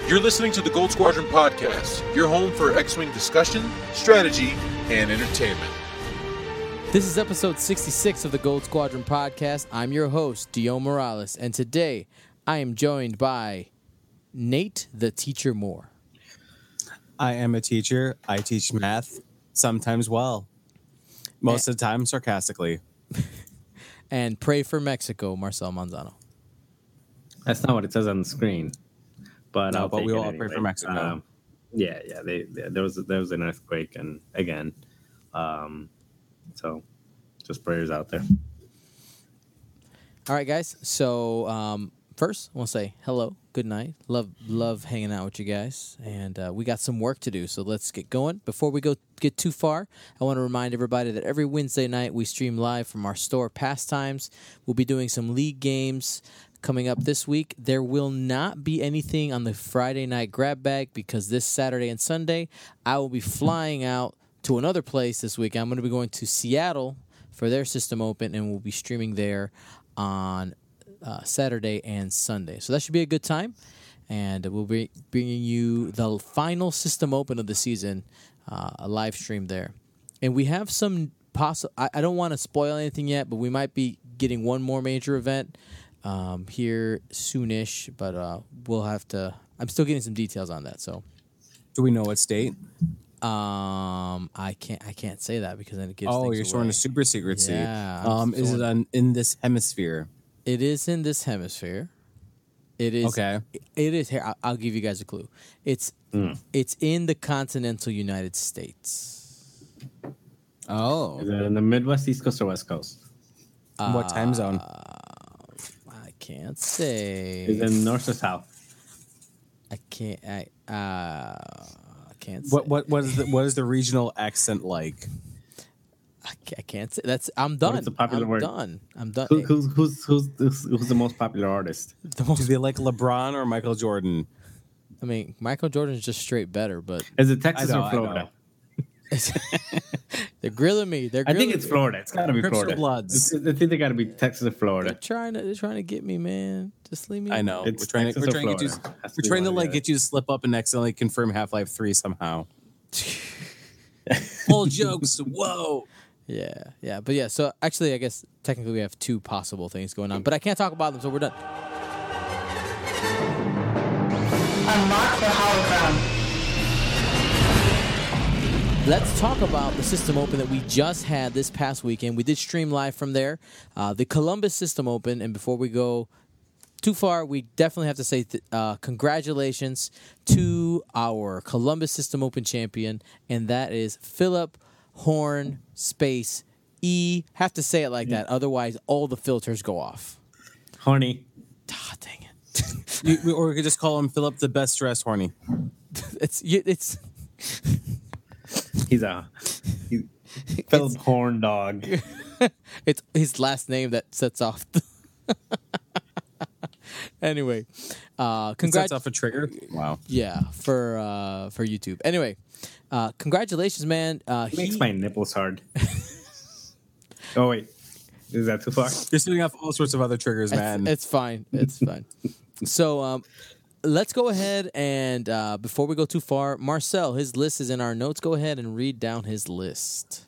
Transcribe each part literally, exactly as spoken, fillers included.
You're listening to the Gold Squadron Podcast, your home for X-Wing discussion, strategy, and entertainment. This is episode sixty-six of the Gold Squadron Podcast. I'm your host, Dio Morales, and today I am joined by Nate the Teacher Moore. I am a teacher. I teach math, sometimes well. Most and, of the time, sarcastically. And pray for Mexico, Marcel Manzano. That's not what it says on the screen. But, no, I'll but take we it all anyway. pray for Mexico. Um, yeah, yeah. They, they, there was there was an earthquake, and again, um, so just prayers out there. All right, guys. So um, first, I want to say hello, good night. Love love hanging out with you guys, and uh, we got some work to do. So let's get going. Before we go get too far, I want to remind everybody that every Wednesday night we stream live from our store Pastimes. We'll be doing some league games. Coming up this week, there will not be anything on the Friday night grab bag because this Saturday and Sunday, I will be flying out to another place this week. I'm going to be going to Seattle for their system open, and we'll be streaming there on uh, Saturday and Sunday. So that should be a good time, and we'll be bringing you the final system open of the season, uh, a live stream there. And we have some possible. I, I don't want to spoil anything yet, but we might be getting one more major event Um, here soonish, but uh, we'll have to. I'm still getting some details on that. So, do we know what state? Um, I can't. I can't say that because then it gives. Oh, things you're away. showing a super secret state. Yeah. Um, is it on, in this hemisphere? It is in this hemisphere. It is okay. It is here. I'll, I'll give you guys a clue. It's mm. it's in the continental United States. Oh, is it in the Midwest, East Coast, or West Coast? Uh, what time zone? I can't say. Is it north or south? I can't. I uh, I can't. Say. What what what is the what is the regional accent like? I can't, I can't say. That's. I'm done. What's the popular I'm word? done. I'm done. Who, who's, who's who's who's who's the most popular artist? The most, Do they like LeBron or Michael Jordan? I mean, Michael Jordan's just straight better, but is it Texas know, or Florida? They're grilling me. They're grilling I think it's Florida. It's got to be Crips Florida. Bloods. It's, I think they got to be Texas or Florida. They're trying to. They're trying to get me, man. Just leave me. I know. It's we're trying Texas to. We're or trying to get you. Florida. Has to We're be trying to one or like the get you to slip up and accidentally confirm Half-Life three somehow. Full jokes. Whoa. Yeah, yeah, but yeah. So actually, I guess technically we have two possible things going on, but I can't talk about them, so we're done. Unlock the hologram. Let's talk about the System Open that we just had this past weekend. We did stream live from there, uh, the Columbus System Open. And before we go too far, we definitely have to say th- uh, congratulations to our Columbus System Open champion, and that is Philip Horn Space E. Have to say it like that, otherwise all the filters go off. Horny. Ah, dang it. you, or we could just call him Philip the Best Dressed Horny. it's it's. He's a he's Philip Horn Dog. It's his last name that sets off. The anyway, uh, congrats off a trigger. Wow. Yeah, for uh, for YouTube. Anyway, uh, congratulations, man. Uh, He makes he, my nipples hard. Oh wait, is that too far? You're setting off all sorts of other triggers, man. it's, it's fine. It's fine. So, um, let's go ahead and uh, before we go too far, Marcel, his list is in our notes. Go ahead and read down his list.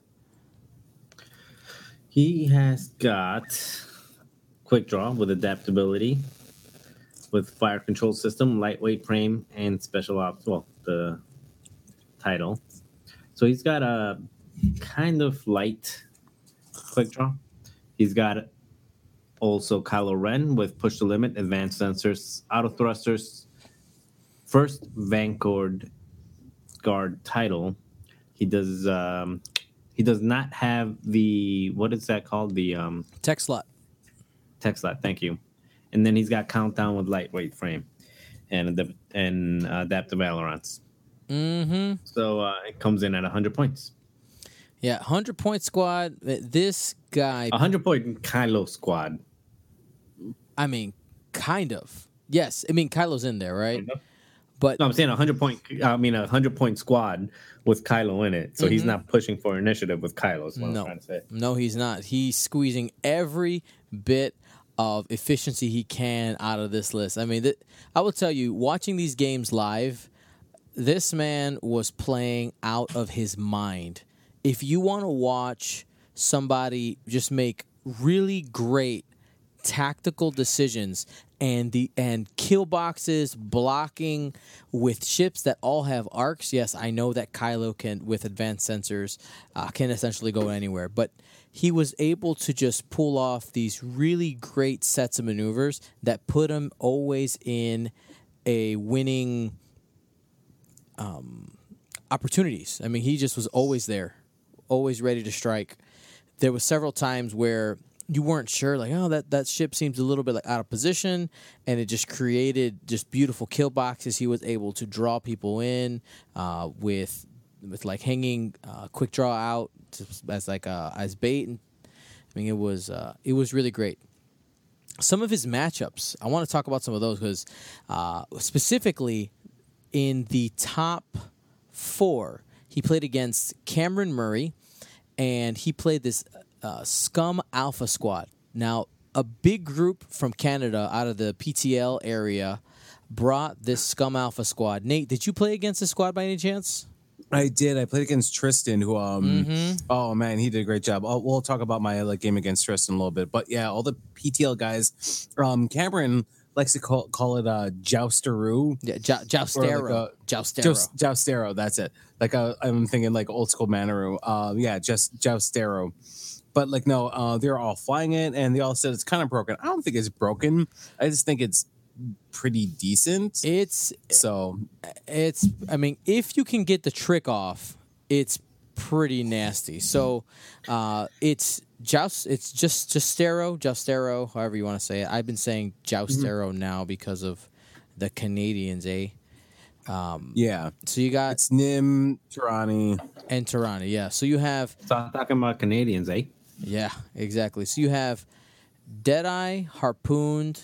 He has got quick draw with adaptability, with fire control system, lightweight frame, and special ops. Well, the title. So he's got a kind of light quick draw. He's got also Kylo Ren with push the limit, advanced sensors, auto thrusters, first Vanguard guard title. He does um, he does not have the what is that called the um, Tech slot. tech slot. Thank you. And then he's got countdown with lightweight frame and adap- and uh, adaptive ailerons. Mm-hmm. So uh, it comes in at one hundred points. Yeah, one hundred point squad. This guy. one hundred point Kylo squad. I mean, kind of. Yes, I mean Kylo's in there, right? But no, I'm saying a hundred point. I mean a hundred point squad with Kylo in it. So mm-hmm. he's not pushing for initiative with Kylo. Is what no, I'm trying to say. No, he's not. He's squeezing every bit of efficiency he can out of this list. I mean, th- I will tell you, watching these games live, this man was playing out of his mind. If you want to watch somebody just make really great tactical decisions and the and kill boxes, blocking with ships that all have arcs. Yes, I know that Kylo can, with advanced sensors, uh, can essentially go anywhere, but he was able to just pull off these really great sets of maneuvers that put him always in a winning um, opportunities. I mean, he just was always there, always ready to strike. There was several times where you weren't sure, like, oh, that, that ship seems a little bit like out of position, and it just created just beautiful kill boxes. He was able to draw people in uh, with with like hanging uh, quick draw out to, as like uh, as bait. And I mean, it was uh, it was really great. Some of his matchups, I want to talk about some of those because uh, specifically in the top four, he played against Cameron Murray, and he played this Uh, Scum Alpha Squad. Now, a big group from Canada out of the P T L area brought this Scum Alpha Squad. Nate, did you play against this squad by any chance? I did. I played against Tristan, who, um, Mm-hmm. oh man, he did a great job. I'll, we'll talk about my like game against Tristan a little bit, but yeah, all the P T L guys. Um, Cameron likes to call call it uh, Jousteroo. Yeah, Jou- Joustero. Or like a- Joustero. Joust, Joustero, that's it. Like uh, I'm thinking like old school Manaroo. Uh, yeah, just Joustero. But like no, uh, they're all flying it, and they all said it's kind of broken. I don't think it's broken. I just think it's pretty decent. It's So it's. I mean, if you can get the trick off, it's pretty nasty. So, uh, it's Joust. It's just Joustero, Joustero, however you want to say it. I've been saying Joustero mm-hmm. now because of the Canadians, eh? Um, yeah. So you got it's Nim, Tirani, and Tirani. Yeah. So you have. So I'm talking about Canadians, eh? Yeah, exactly. So you have Deadeye, Harpooned,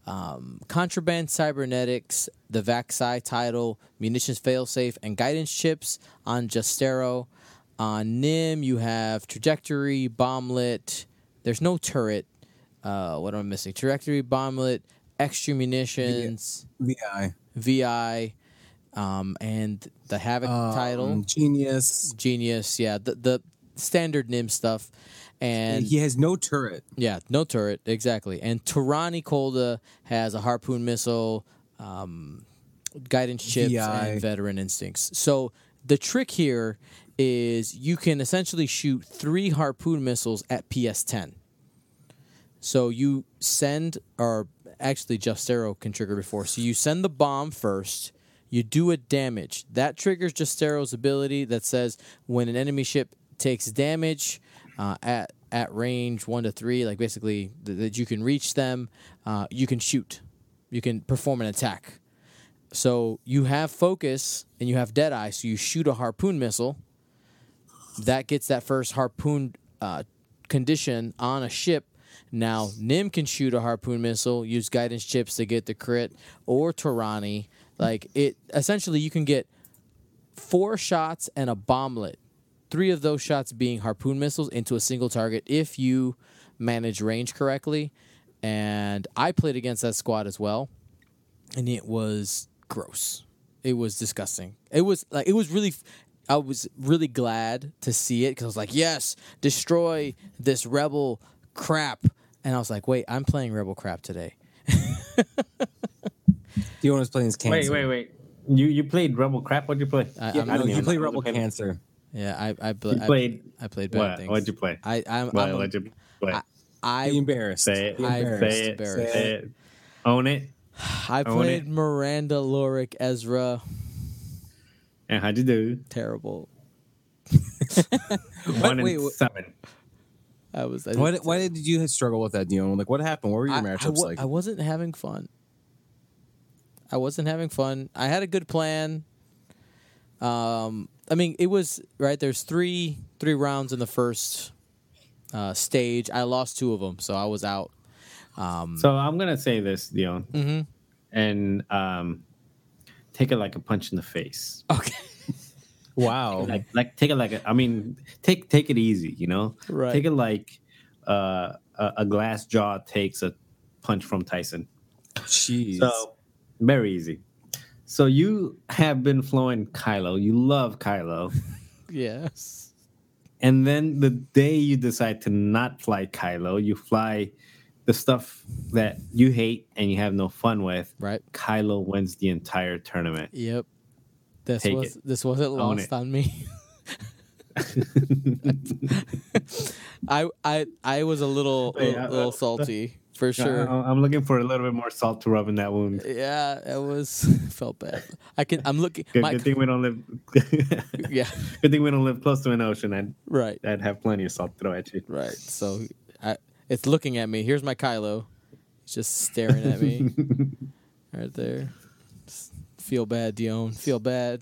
um, Contraband Cybernetics, the Vaxi title, Munitions Failsafe, and Guidance Chips on Joustero. On Nim, you have Trajectory, Bomblet. There's no turret. Uh, what am I missing? Trajectory, Bomblet, Extra Munitions, V I, V I, um, and the Havoc um, title. Genius. Genius, yeah. The, the standard Nim stuff. And he has no turret. Yeah, no turret, exactly. And Tirani Kolda has a harpoon missile, um, guidance chips, V I. and veteran instincts. So the trick here is you can essentially shoot three harpoon missiles at P S ten. So you send, or actually Joustero can trigger before. So you send the bomb first, you do a damage. That triggers Joustero's ability that says when an enemy ship takes damage, Uh, at at range one to three, like basically th- that you can reach them, uh, you can shoot, you can perform an attack. So you have focus and you have Deadeye, so you shoot a harpoon missile. That gets that first harpoon uh, condition on a ship. Now Nim can shoot a harpoon missile, use guidance chips to get the crit, or Tirani. Like it, essentially you can get four shots and a bomblet. Three of those shots being harpoon missiles into a single target if you manage range correctly. And I played against that squad as well, and it was gross. It was disgusting. It was like it was really. I was really glad to see it because I was like, yes, destroy this rebel crap. And I was like, wait, I'm playing rebel crap today. The one was playing his cancer. Wait, wait, wait. You you played rebel crap? What'd you play? I, Yeah, I'm, no, didn't you even play know. Rebel Okay. Cancer. yeah, I I, pl- You I played I played bad what? things. What'd you play? I I'm, What, I'm what'd you play? I, I Be embarrassed. Say it. Be I- embarrassed. Say it. embarrassed. Say it. Own it. I Own played it. Miranda Loric Ezra. And how'd you do? Terrible. One and wait, what- seven. I was. I Why did, why did you struggle with that, Dion? Like, what happened? What were your I, matchups I wa- like? I wasn't having fun. I wasn't having fun. I had a good plan. Um, I mean, it was right. There's three three rounds in the first uh, stage. I lost two of them, so I was out. Um, So I'm gonna say this, Dion, mhm. and um, take it like a punch in the face. Okay. Wow. Like, like take it like a, I mean, take take it easy, you know. Right. Take it like uh, a, a glass jaw takes a punch from Tyson. Jeez. So very easy. So you have been flowing Kylo. You love Kylo. Yes. And then the day you decide to not fly Kylo, you fly the stuff that you hate and you have no fun with. Right. Kylo wins the entire tournament. Yep. This Take was it. this wasn't Own lost it. on me. I I I was a little Hey, a uh, little uh, salty for sure. I- I'm looking for a little bit more salt to rub in that wound. Yeah, it was felt bad. I can. I'm looking. Good, my, good thing we don't live. yeah. Good thing we don't live close to an ocean. I'd Right. I'd have plenty of salt to throw at you. Right. So I, it's looking at me. Here's my Kylo. He's just staring at me right there. Just feel bad, Dion. Feel bad.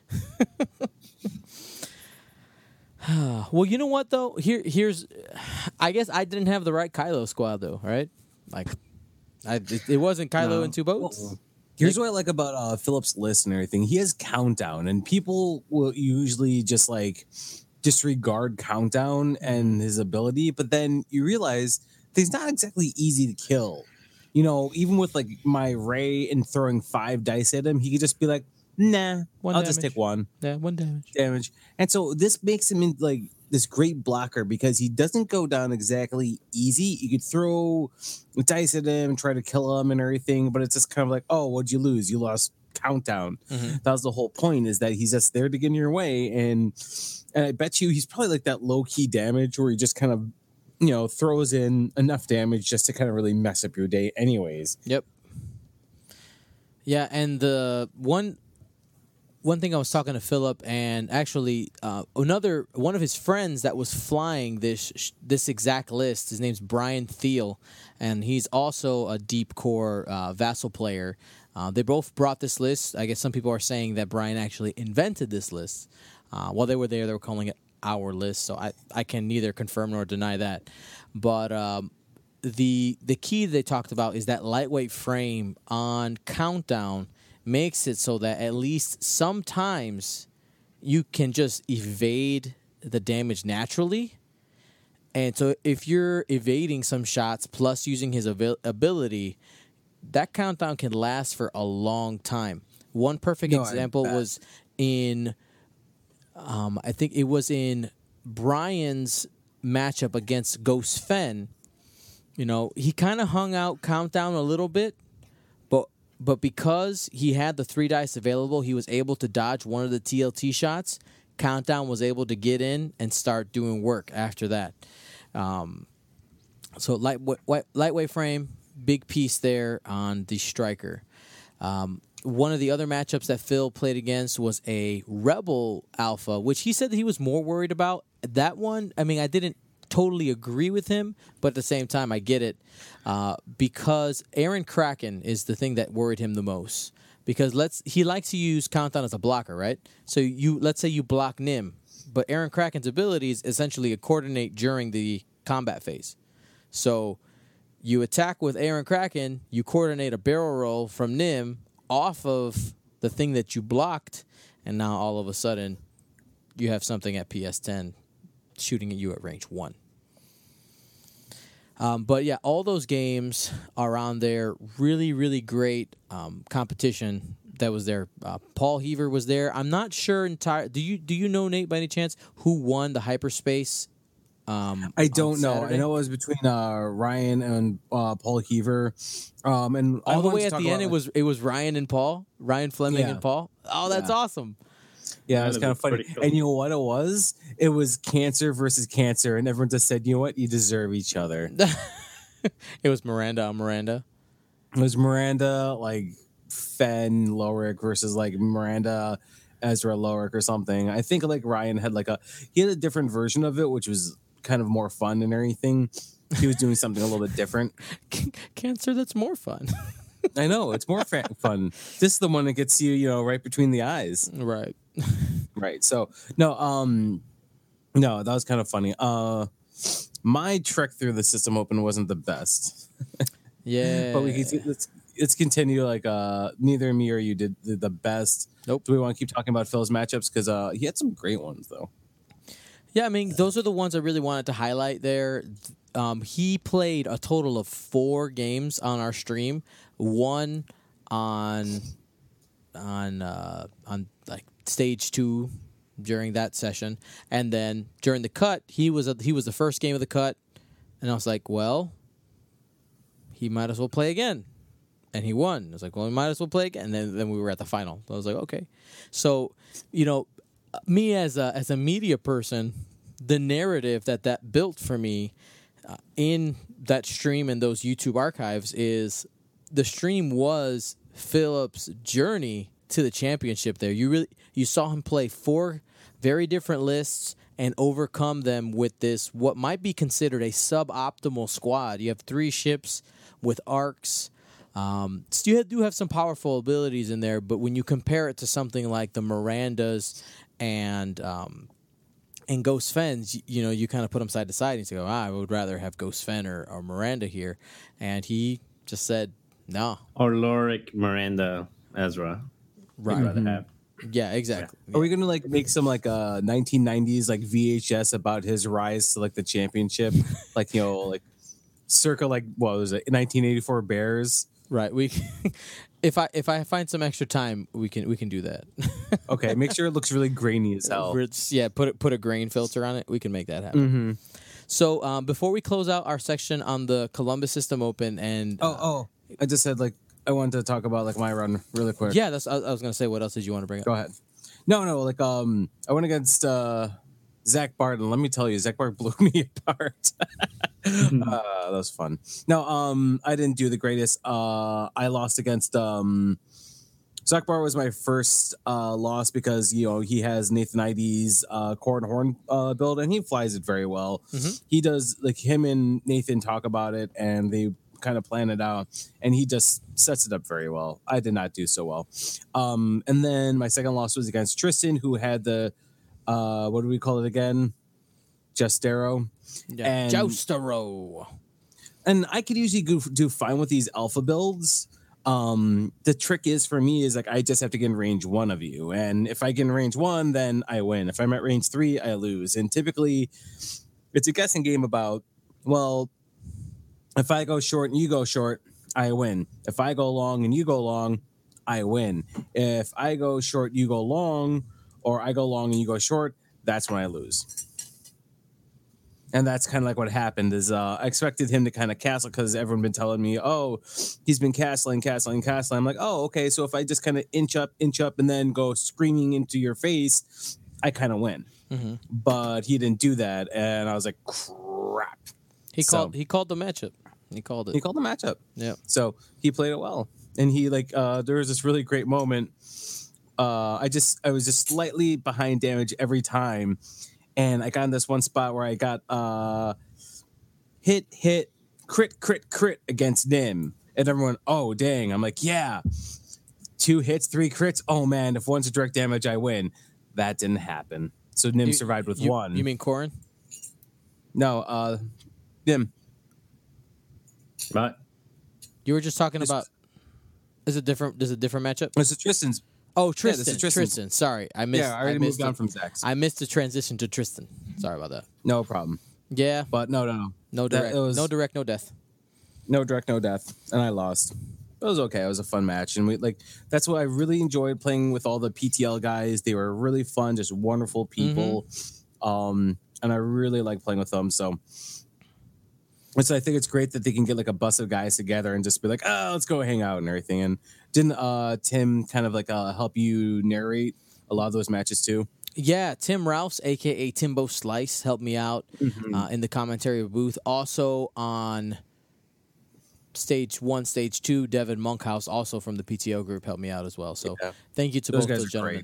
Well, you know what though? Here, here's. I guess I didn't have the right Kylo squad though, right? Like, I it, it wasn't Kylo No. in two boats. Well, here's what I like about uh, Philip's list and everything. He has countdown, and people will usually just like disregard countdown and his ability, but then you realize that he's not exactly easy to kill. You know, even with like my Ray and throwing five dice at him, he could just be like, "Nah, One I'll just damage. take one Yeah, one damage. damage." And so this makes him in like this great blocker because he doesn't go down exactly easy. You could throw dice at him and try to kill him and everything, but it's just kind of like, oh, what'd you lose? You lost countdown. Mm-hmm. That was the whole point, is that he's just there to get in your way. And, and I bet you he's probably like that low key damage where he just kind of, you know, throws in enough damage just to kind of really mess up your day anyways. Yep. Yeah, and the one one thing I was talking to Philip, and actually uh, another one of his friends that was flying this this exact list. His name's Brian Thiel, and he's also a deep core uh, Vassal player. Uh, they both brought this list. I guess some people are saying that Brian actually invented this list. Uh, while they were there, they were calling it our list. So I, I can neither confirm nor deny that. But um, the the key they talked about is that lightweight frame on countdown makes it so that at least sometimes you can just evade the damage naturally. And so if you're evading some shots plus using his abil- ability, that countdown can last for a long time. One perfect No, I example bet. was in, um, I think it was in Brian's matchup against Ghost Fen. You know, he kind of hung out countdown a little bit, but but because he had the three dice available, he was able to dodge one of the T L T shots. Countdown was able to get in and start doing work after that. Um, so lightweight, lightweight frame, big piece there on the striker. Um, one of the other matchups that Phil played against was a Rebel Alpha, which he said that he was more worried about. That one, I mean, I didn't totally agree with him, but at the same time, I get it. Uh, because Aaron Kraken is the thing that worried him the most. Because let's he likes to use countdown as a blocker, right? So you let's say you block Nim, but Aaron Kraken's abilities essentially coordinate during the combat phase. So you attack with Aaron Kraken, you coordinate a barrel roll from Nim off of the thing that you blocked, and now all of a sudden you have something at P S ten shooting at you at range one. Um, but yeah, all those games are on there. Really, really great um, competition that was there. Uh, Paul Heaver was there. I'm not sure entire. Do you do you know, Nate, by any chance, who won the hyperspace? Um, I on don't know. Saturday? I know it was between uh, Ryan and uh, Paul Heaver. Um, and I all the wanted way to at talk the about, end. It like- was it was Ryan and Paul, Ryan Fleming Yeah. and Paul. Oh, that's Yeah. awesome. Yeah, That it was was kind of funny. pretty cool. And you know what it was? It was cancer versus cancer, and everyone just said, "You know what? You deserve each other." It was Miranda on Miranda. It was Miranda, like Fen Lorick versus like Miranda Ezra Lorick or something. I think like Ryan had like a he had a different version of it, which was kind of more fun and everything. He was doing something a little bit different. Cancer, that's more fun. I know it's more fa- fun. This is the one that gets you, you know, right between the eyes. Right. Right. So no, um, no, that was kind of funny. Uh, my trek through the system open wasn't the best, Yeah. but we can, let's let's continue. Like uh, neither me or you did the, the best. Nope. Do we want to keep talking about Phil's matchups because uh, he had some great ones though. Yeah, I mean, those are the ones I really wanted to highlight there. um, he played a total of four games on our stream. One on on uh, on like stage two during that session, and then during the cut, he was a, he was the first game of the cut, and I was like, well, he might as well play again, and he won. I was like, well, he might as well play again, and then then we were at the final. So I was like, okay, so you know, me as a as a media person, the narrative that that built for me uh, in that stream and those YouTube archives is the stream was Philip's journey to the championship there. You really you saw him play four very different lists and overcome them with this what might be considered a suboptimal squad. You have three ships with arcs. Um, so you do have some powerful abilities in there, but when you compare it to something like the Mirandas and um, and Ghost Fens, you, you know, you kind of put them side to side and you go, ah, I would rather have Ghost Fen or, or Miranda here. And he just said, no. Or Lorik, Miranda, Ezra. Right. I'd rather have. Yeah, exactly. Are we gonna like make some like uh nineteen nineties like V H S about his rise to like the championship, like you know like circa like what was it nineteen eighty-four Bears? Right. We, if I if I find some extra time, we can we can do that. Okay, make sure it looks really grainy as hell. It's- yeah, put it put a grain filter on it. We can make that happen. Mm-hmm. So um, before we close out our section on the Columbus System Open, and Oh, uh, oh, I just said like I wanted to talk about like my run really quick. yeah, that's I, I was gonna say. What else did you want to bring up? Go ahead. No, no, like um, I went against uh, Zach Barton. Let me tell you, Zach Barton blew me apart. uh, that was fun. No, um, I didn't do the greatest. Uh, I lost against um, Zach Barton was my first uh loss because you know he has Nathan Ides uh Corn Horn uh build and he flies it very well. Mhm. He does like him and Nathan talk about it and they kind of plan it out and he just sets it up very well. I did not do so well. Um, and then my second loss was against Tristan, who had the uh, what do we call it again? Justero. Yeah. And- Joustero. And I could usually go, do fine with these alpha builds. Um, the trick is for me is like I just have to get in range one of you, and if I get in range one, then I win. If I'm at range three, I lose. And typically, it's a guessing game about well, if I go short and you go short, I win. If I go long and you go long, I win. If I go short, you go long, or I go long and you go short, that's when I lose. And that's kind of like what happened is uh, I expected him to kind of castle because everyone been telling me, oh, he's been castling, castling, castling. I'm like, oh, okay. So if I just kind of inch up, inch up, and then go screaming into your face, I kind of win. Mhm. But he didn't do that. And I was like, crap. He So- called. He called the matchup. He called it. He called the matchup. Yeah. So he played it well. And he like uh there was this really great moment. Uh I just I was just slightly behind damage every time. And I got in this one spot where I got uh hit, hit, crit, crit, crit against Nim. And everyone, oh dang. I'm like, yeah. Two hits, three crits. Oh man, if one's a direct damage, I win. That didn't happen. So Nim You- survived with you- one. You mean Corin? no, uh Nim. But You were just talking This- about. Is it different? Is it a different matchup? This is Tristan's. Oh, this is Tristan. Tristan's. Tristan. Sorry, I missed. Yeah, I already missed moved on it. from Zach's. I missed the transition to Tristan. Sorry about that. No problem. Yeah, But no, no, no. no That- direct, it was- no direct, no death. No direct, no death, and I lost. It was okay. It was a fun match, and we like that's what I really enjoyed playing with all the P T L guys. They were really fun, just wonderful people, um, and I really like playing with them. So, and so I think it's great that they can get like a bus of guys together and just be like, oh, let's go hang out and everything. And didn't uh, Tim kind of like uh, help you narrate a lot of those matches too? Yeah, Tim Rouse, aka Timbo Slice, helped me out uh, in the commentary booth. Also on stage one, stage two, Devin Monkhouse, also from the P T O group, helped me out as well. So Yeah. thank you to Those both guys those are gentlemen. great.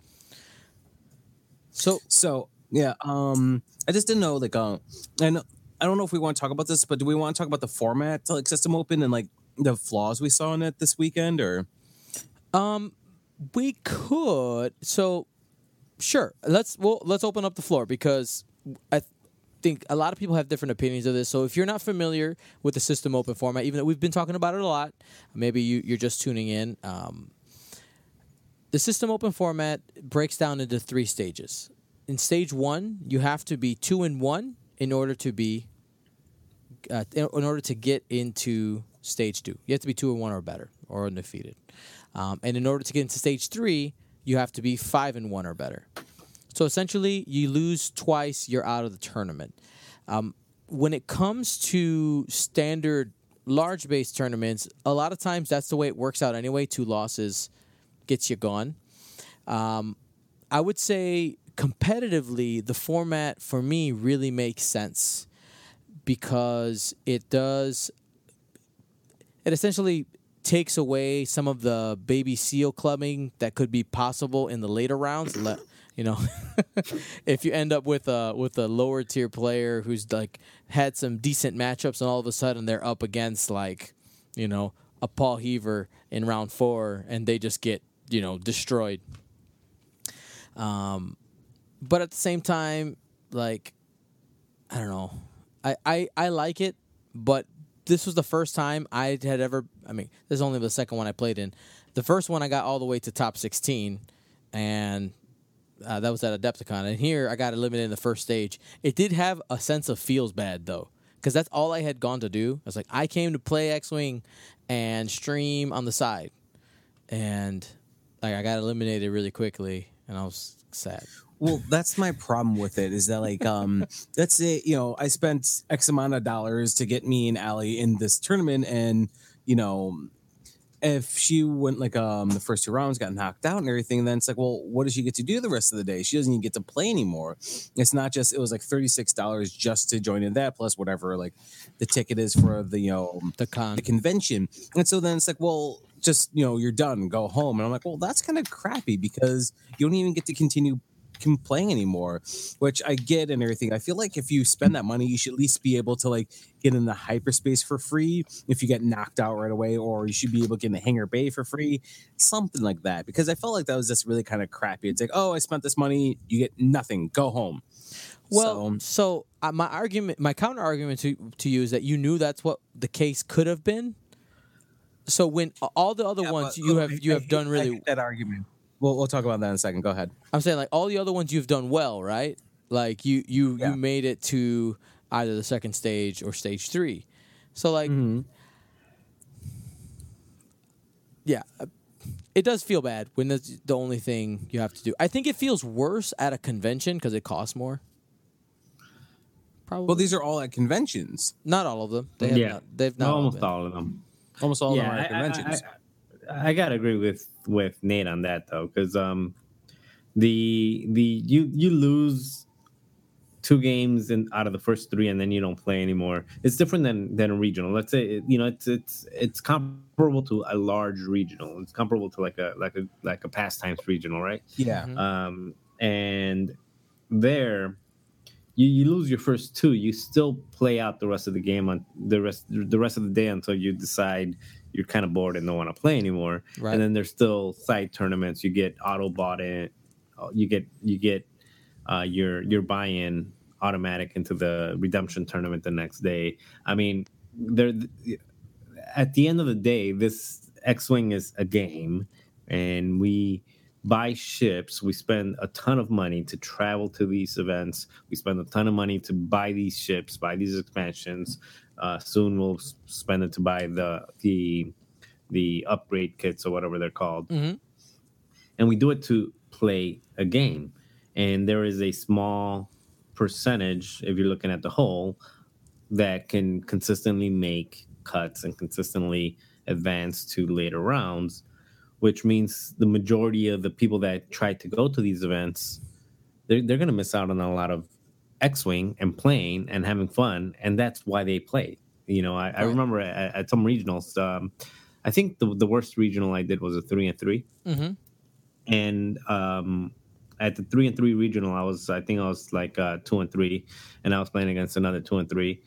So So yeah, um, I just didn't know like uh, and I don't know if we want to talk about this, but do we want to talk about the format to like System Open and like the flaws we saw in it this weekend, or Um, we could. So, sure. Let's well, let's open up the floor because I th- think a lot of people have different opinions of this. So, if you're not familiar with the System Open format, even though we've been talking about it a lot, maybe you, you're just tuning in. Um, the System Open format breaks down into three stages. In stage one, you have to be two and one in order to be uh, in, in order to get into stage two. You have to be two and one or better, or undefeated. Um, and in order to get into stage three, you have to be five and one or better. So essentially, you lose twice, you're out of the tournament. Um, when it comes to standard large base tournaments, a lot of times that's the way it works out anyway. Two losses gets you gone. Um, I would say competitively, the format for me really makes sense because it does, it essentially takes away some of the baby seal clubbing that could be possible in the later rounds. Le- you know, if you end up with a with a lower tier player who's like had some decent matchups and all of a sudden they're up against like, you know, a Paul Heaver in round four and they just get, you know, destroyed. Um, but at the same time, like, I don't know, I, I, I like it, but this was the first time I had ever, I mean, this is only the second one I played in. The first one I got all the way to top sixteen, and uh, that was at Adepticon. And here I got eliminated in the first stage. It did have a sense of feels bad, though, because that's all I had gone to do. I was like, I came to play X-Wing and stream on the side. And like I got eliminated really quickly, and I was sad. Well, that's my problem with it is that, like, um, let's say, you know, I spent X amount of dollars to get me and Allie in this tournament. And, you know, if she went like um the first two rounds, got knocked out and everything, then it's like, well, what does she get to do the rest of the day? She doesn't even get to play anymore. It's not just, it was like thirty-six dollars just to join in that, plus whatever, like, the ticket is for the, you know, The con. the convention. And so then it's like, well, just, you know, you're done, go home. And I'm like, well, that's kind of crappy because you don't even get to continue playing anymore, which I get and everything. I feel like if you spend that money, you should at least be able to like get in the hyperspace for free if you get knocked out right away, or you should be able to get in the hangar bay for free, something like that. Because I felt like that was just really kind of crappy. It's like, oh, I spent this money, you get nothing, go home. Well, so, so uh, my argument, my counter argument to to you is that you knew that's what the case could have been. So when all the other yeah, ones but, you look, have I- you I have hate- done I really, hate that argument. We'll we'll talk about that in a second. Go ahead. I'm saying like all the other ones you've done well, right? Like you you Yeah. you made it to either the second stage or stage three. So like, Mhm. yeah, uh, it does feel bad when that's the only thing you have to do. I think it feels worse at a convention because it costs more. Probably. Well, these are all at conventions. not all of them. They have yeah, not. They've not all almost been. all of them. Almost all yeah, of them are I- at conventions. I, I, I gotta agree with with Nate on that though, because um, the the you you lose two games in out of the first three, and then you don't play anymore. It's different than than a regional. Let's say you know it's it's it's comparable to a large regional. It's comparable to like a like a like a pastimes regional, right? yeah. Mhm. Um, and there. You, you lose your first two. You still play out the rest of the game on the rest the rest of the day until you decide you're kind of bored and don't want to play anymore. Right. And then there's still side tournaments. You get auto bought in. You get you get uh, your your buy in automatic into the redemption tournament the next day. I mean, there at the end of the day, this X-Wing is a game, and we buy ships. We spend a ton of money to travel to these events. We spend a ton of money to buy these ships, buy these expansions. Uh, soon we'll s- spend it to buy the the the upgrade kits or whatever they're called. Mhm. And we do it to play a game. And there is a small percentage, if you're looking at the whole, that can consistently make cuts and consistently advance to later rounds, which means the majority of the people that try to go to these events, they're, they're going to miss out on a lot of X-Wing and playing and having fun, and that's why they play. You know, I, I Right. remember at, at some regionals, um, I think the, the worst regional I did was a three and three, Mhm. and um, at the three and three regional, I was I think I was like uh, two and three, and I was playing against another two and three.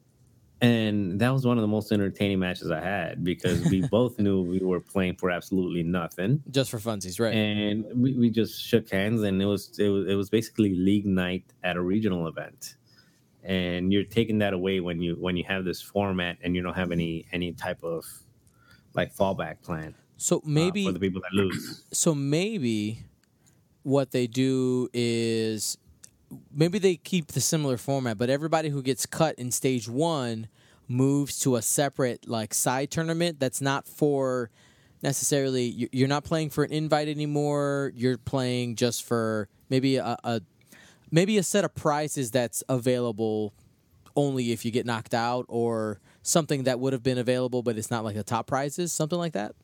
And that was one of the most entertaining matches I had because we both knew we were playing for absolutely nothing, Just for funsies, right? and we, we just shook hands, and it was, it was it was basically league night at a regional event. And you're taking that away when you when you have this format and you don't have any any type of like fallback plan so uh, maybe for the people that lose. so maybe what they do is maybe they keep the similar format, but everybody who gets cut in stage one moves to a separate like side tournament that's not for necessarily you- you're not playing for an invite anymore. You're playing just for maybe a, a maybe a set of prizes that's available only if you get knocked out, or something that would have been available but it's not like the top prizes, something like that.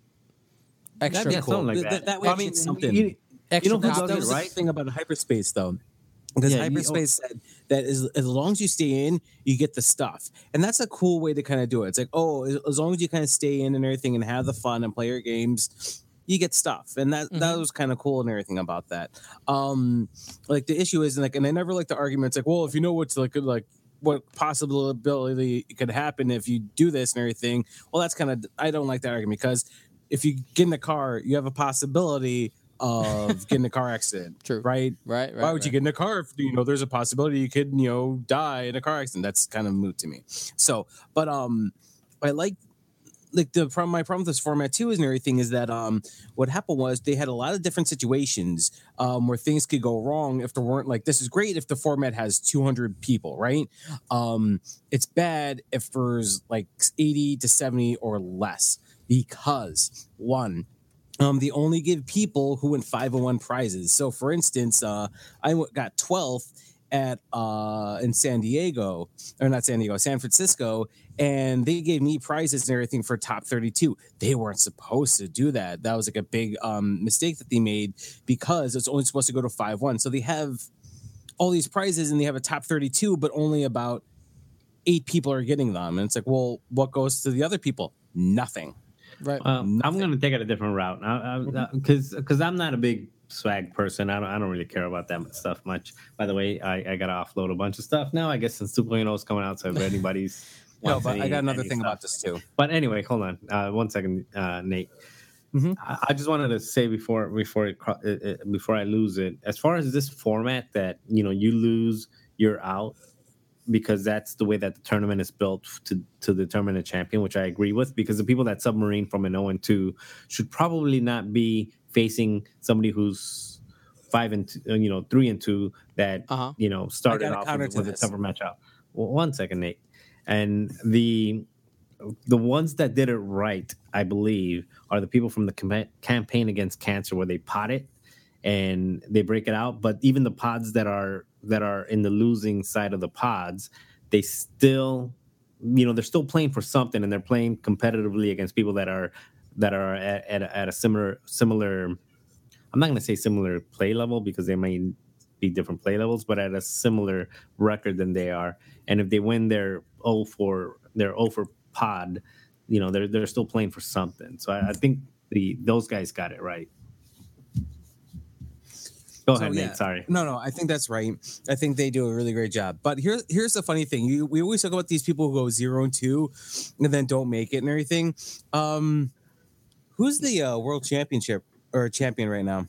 Extra Yeah, cool. something like Th- that. that way I it's mean, something. You, Extra you know who cool. That, does that it was the right? thing about hyperspace, though. Because Yeah, you- hyperspace said that as, as long as you stay in, you get the stuff, and that's a cool way to kind of do it. It's like, oh, as, as long as you kind of stay in and everything, and have the fun and play your games, you get stuff, and that that Mhm. was kind of cool and everything about that. Um, like the issue is like, and I never like the arguments like, well, if you know what's like like what possibility could happen if you do this and everything, well, that's kind of I don't like that argument because if you get in the car, you have a possibility of getting a car accident. True. Right? Right, right. Why would you right. get in a car if you know there's a possibility you could, you know, die in a car accident? That's kind of moot to me. So, but um I like like the problem my problem with this format too is and everything is that um what happened was they had a lot of different situations um where things could go wrong if there weren't like this is great if the format has two hundred people, right? Um it's bad if there's like eighty to seventy or less because one Um, they only give people who win five oh one prizes. So, for instance, uh, I w- got twelfth at uh, in San Diego, or not San Diego, San Francisco, and they gave me prizes and everything for top thirty-two. They weren't supposed to do that. That was like a big um, mistake that they made because it's only supposed to go to five one. So they have all these prizes and they have a top thirty-two, but only about eight people are getting them. And it's like, well, what goes to the other people? Nothing. Right. Um, I'm Nothing. going to take it a different route because because I'm not a big swag person. I don't I don't really care about that stuff much. By the way, I, I got to offload a bunch of stuff now. I guess since two point oh is coming out, so if anybody's No, wants but I any- got another any thing stuff. about this too. But anyway, hold on uh, one second, uh, Nate. Mhm. I, I just wanted to say before before it, cro- it, it before I lose it, as far as this format that you know you lose, you're out. Because that's the way that the tournament is built to to determine a champion, which I agree with. Because the people that submarine from an oh and two should probably not be facing somebody who's five and two, you know three and two that Uh-huh. you know started got a off counter with, to with a this. tougher matchup. Well, one second, Nate. And the the ones that did it right, I believe, are the people from the com- campaign against cancer, where they pot it and they break it out. But even the pods that are that are in the losing side of the pods, they still, you know, they're still playing for something, and they're playing competitively against people that are that are at, at, a, at a similar similar. I'm not going to say similar play level because they may be different play levels, but at a similar record than they are. And if they win their oh for their oh for pod, you know, they're they're still playing for something. So I, I think the those guys got it right. Go So, ahead, yeah. Nate. Sorry. No, no, I think that's right. I think they do a really great job. But here's here's the funny thing: you, we always talk about these people who go zero and two, and then don't make it and everything. Um, who's the uh, world championship or champion right now?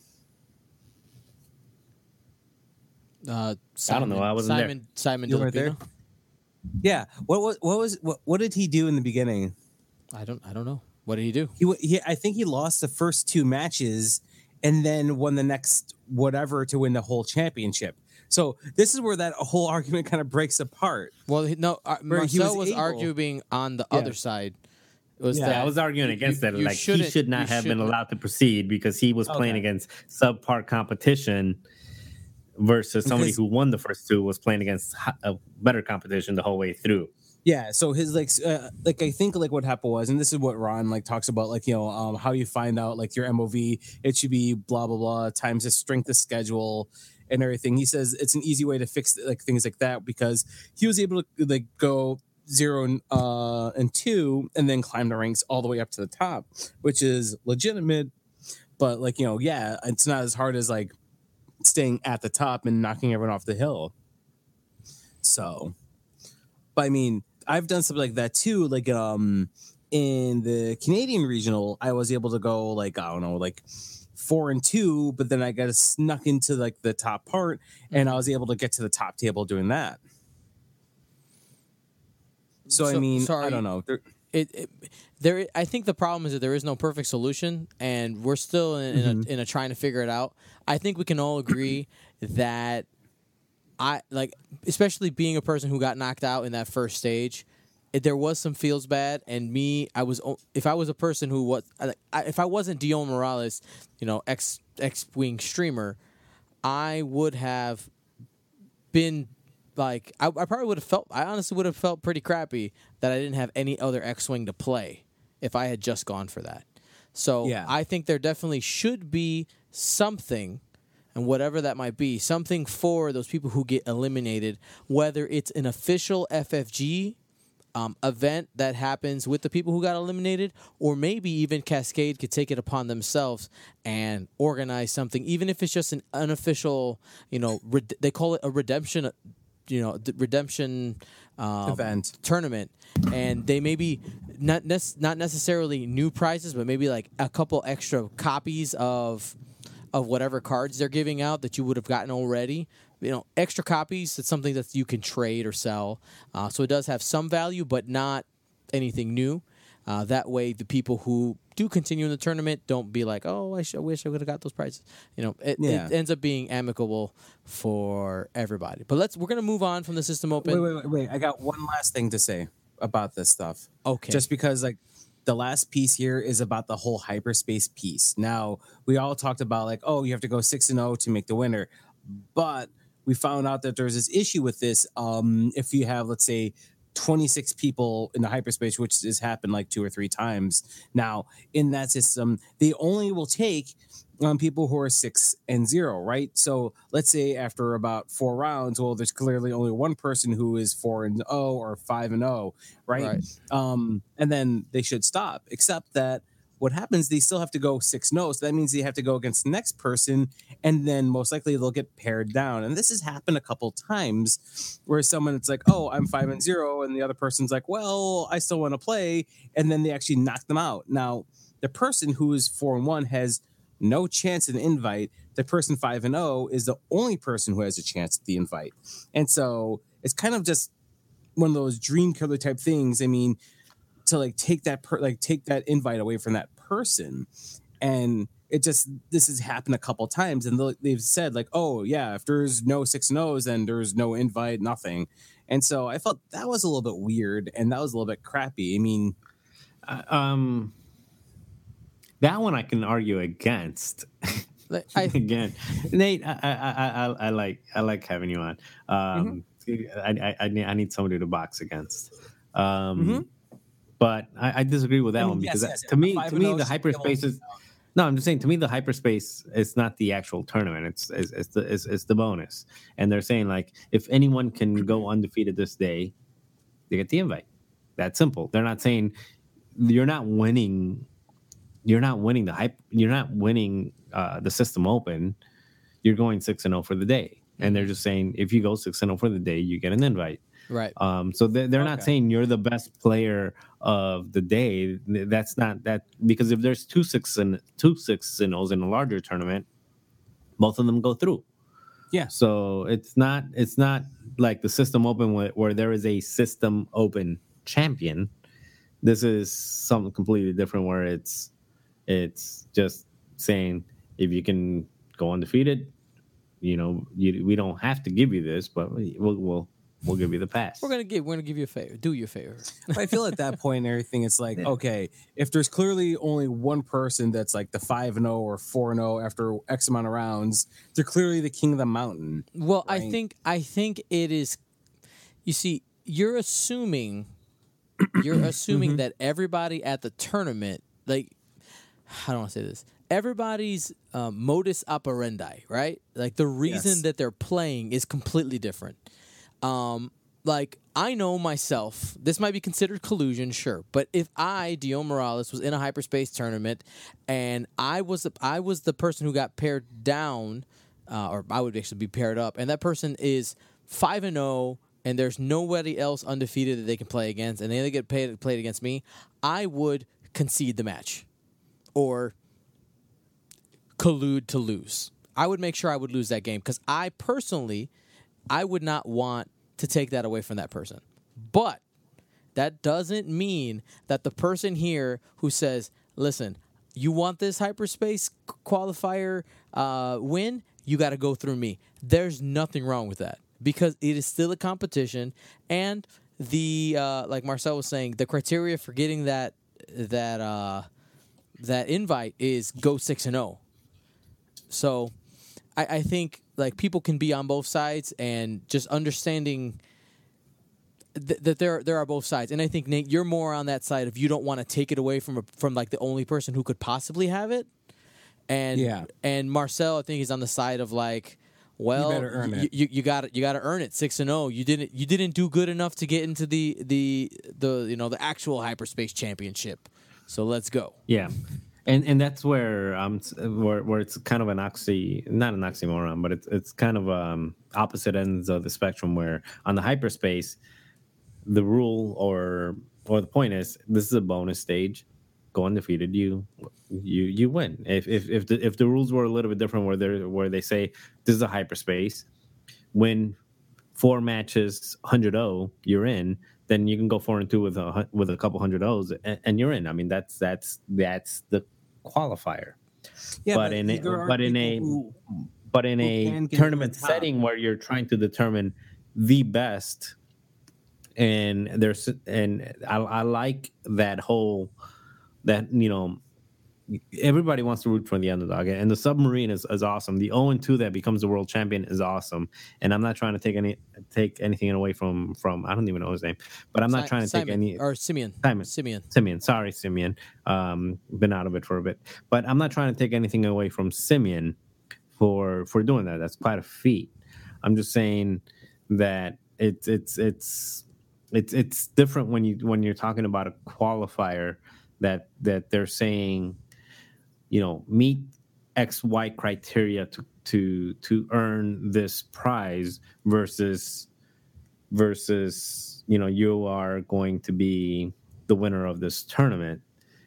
Uh, I don't know. I wasn't there. Simon, Simon You weren't Delapino. there? Yeah. What was what was what, what did he do in the beginning? I don't. I don't know. What did he do? He, wa- he I think he lost the first two matches and then won the next whatever to win the whole championship. So this is where that whole argument kind of breaks apart. Well, he, no. Uh, Where he Marcel was was, able- arguing on the Yeah. other side. It was Yeah, that Yeah, I was arguing against you- that. you Like he shouldn't- should not you have been shouldn't- allowed to proceed because he was playing Okay. against subpar competition versus somebody Because- who won the first two was playing against ho- a better competition the whole way through. Yeah, so his like uh, like I think like what happened was, and this is what Ron like talks about, like you know um, how you find out like your M O V, it should be blah blah blah times the strength of schedule and everything. He says it's an easy way to fix like things like that because he was able to like go zero and uh and two and then climb the ranks all the way up to the top, which is legitimate. But like you know, yeah, it's not as hard as like staying at the top and knocking everyone off the hill. So, but I mean, I've done something like that too. Like um in the Canadian regional, I was able to go like I don't know, like four and two, but then I got snuck into like the top part, and I was able to get to the top table doing that. So, I So- mean, sorry. I don't know. There- it, it there I think the problem is that there is no perfect solution, and we're still in, in, Mhm. a, in a trying to figure it out. I think we can all agree that I like, especially being a person who got knocked out in that first stage. there was some feels bad, and me, I was if I was a person who was I, if I wasn't Dion Morales, you know, X X Wing streamer, I would have been like I, I probably would have felt I honestly would have felt pretty crappy that I didn't have any other X-Wing to play if I had just gone for that. So Yeah. I think there definitely should be something, and whatever that might be, something for those people who get eliminated, whether it's an official F F G um, event that happens with the people who got eliminated, or maybe even Cascade could take it upon themselves and organize something, even if it's just an unofficial, you know, red- they call it a redemption, you know, the redemption um, Event. tournament, and they maybe not nec- not necessarily new prizes, but maybe like a couple extra copies of of whatever cards they're giving out that you would have gotten already. You know, extra copies. It's something that you can trade or sell, uh, so it does have some value, but not anything new. Uh, that way, the people who do continue in the tournament don't be like, "Oh, I, sh- I wish I would have got those prizes." You know, it, Yeah. it ends up being amicable for everybody. But let's we're gonna move on from the system open. Wait, wait, wait, wait. I got one last thing to say about this stuff. Okay. Just because, like, the last piece here is about the whole hyperspace piece. Now, we all talked about, like, oh, you have to go six and oh to make the winner. But we found out that there's this issue with this. Um, if you have, let's say, twenty-six people in the hyperspace, which has happened like two or three times now in that system, they only will take um, people who are six and zero, right? So let's say after about four rounds, well, there's clearly only one person who is four and oh or five and oh, right? Right. Um, and then they should stop, except that what happens, they still have to go six no. So that means they have to go against the next person, and then most likely they'll get paired down. And this has happened a couple times where someone, it's like, oh, I'm five and zero, and the other person's like, well, I still want to play, and then they actually knock them out. Now, the person who is four and one has no chance at the invite. The person five and oh is the only person who has a chance at the invite. And so it's kind of just one of those dream killer type things. I mean, to like take that per, like take that invite away from that person, and it just this has happened a couple times, and they've said like, oh yeah, if there's no six no's, then there's no invite, nothing. And so I felt that was a little bit weird, and that was a little bit crappy. I mean, Uh, um, that one I can argue against. Like, I, Again, Nate, I, I, I, I, I like I like having you on. Um, Mm-hmm. I, I, I need I need somebody to box against. Um, Mm-hmm. But I, I disagree with that I mean, one because yes, yes, to me, five to and me, oh the is hyperspace still- is. No, I'm just saying. To me, the hyperspace is not the actual tournament. It's it's, it's the it's, it's the bonus. And they're saying like, if anyone can go undefeated this day, they get the invite. That's simple. They're not saying you're not winning. You're not winning the hype. You're not winning uh, the system open. You're going six and zero for the day, and they're just saying if you go six and zero for the day, you get an invite. right. Um, so they're, they're not Okay. saying you're the best player of the day. That's not that because if there's two six and two six and O's in a larger tournament, both of them go through. Yeah. So it's not it's not like the system open where, where there is a system open champion. This is something completely different where it's it's just saying if you can go undefeated, you know, you, we don't have to give you this, but we'll we'll we'll give you the pass. We're gonna give. We're gonna give you a favor. Do you a favor. I feel at that point and everything, it's like, okay, if there's clearly only one person that's like the five and oh or four and oh after X amount of rounds, they're clearly the king of the mountain. Well, I Right. think I think it is. You see, you're assuming you're assuming that everybody at the tournament, like, how do I say this? Everybody's um, modus operandi, right? Like the reason Yes. that they're playing is completely different. Um, like I know myself, this might be considered collusion, sure, but if I, Dion Morales, was in a hyperspace tournament and I was the, I was the person who got paired down, uh, or I would actually be paired up, and that person is five and zero, and there's nobody else undefeated that they can play against, and they get paid, played against me, I would concede the match, or collude to lose. I would make sure I would lose that game because I personally, I would not want to take that away from that person. But that doesn't mean that the person here who says, listen, you want this hyperspace qualifier uh, win, you got to go through me. There's nothing wrong with that because it is still a competition. And the uh, like Marcel was saying, the criteria for getting that that uh, that invite is go six and zero. So, I, I think like people can be on both sides and just understanding th- that there there are both sides. And I think Nate, you're more on that side of you don't want to take it away from a, from like the only person who could possibly have it. And Yeah. and Marcel, I think he's on the side of like, well, better earn y- it. You you got you got to earn it six and zero. You didn't you didn't do good enough to get into the the the you know the actual hyperspace championship. So let's go. Yeah, and and that's where um where where it's kind of an oxy, not an oxymoron, but it's it's kind of um opposite ends of the spectrum. Where on the hyperspace, the rule or or the point is this is a bonus stage. Go undefeated, you you you win. If if if the if the rules were a little bit different, where they where they say this is a hyperspace, win four matches, one hundred oh, you're in. Then you can go four and two with a with a couple hundred O's, and, and you're in. I mean, that's that's that's the qualifier. Yeah, but, in a, there are but in a people who- but in who a can get tournament to the top. setting where you're trying to determine the best, and there's and I, I like that whole that you know everybody wants to root for the underdog, and the submarine is, is awesome. The oh and two that becomes the world champion is awesome, and I'm not trying to take any take anything away from from I don't even know his name, but I'm not Si- trying to Simon, take any or Simeon. Simon. Simeon. Simeon, sorry, Simeon. Um, been out of it for a bit, but I'm not trying to take anything away from Simeon for for doing that. That's quite a feat. I'm just saying that it's it's it's it's it's different when you when you're talking about a qualifier that that they're saying, you know, meet X Y criteria to to to earn this prize versus versus you know you are going to be the winner of this tournament,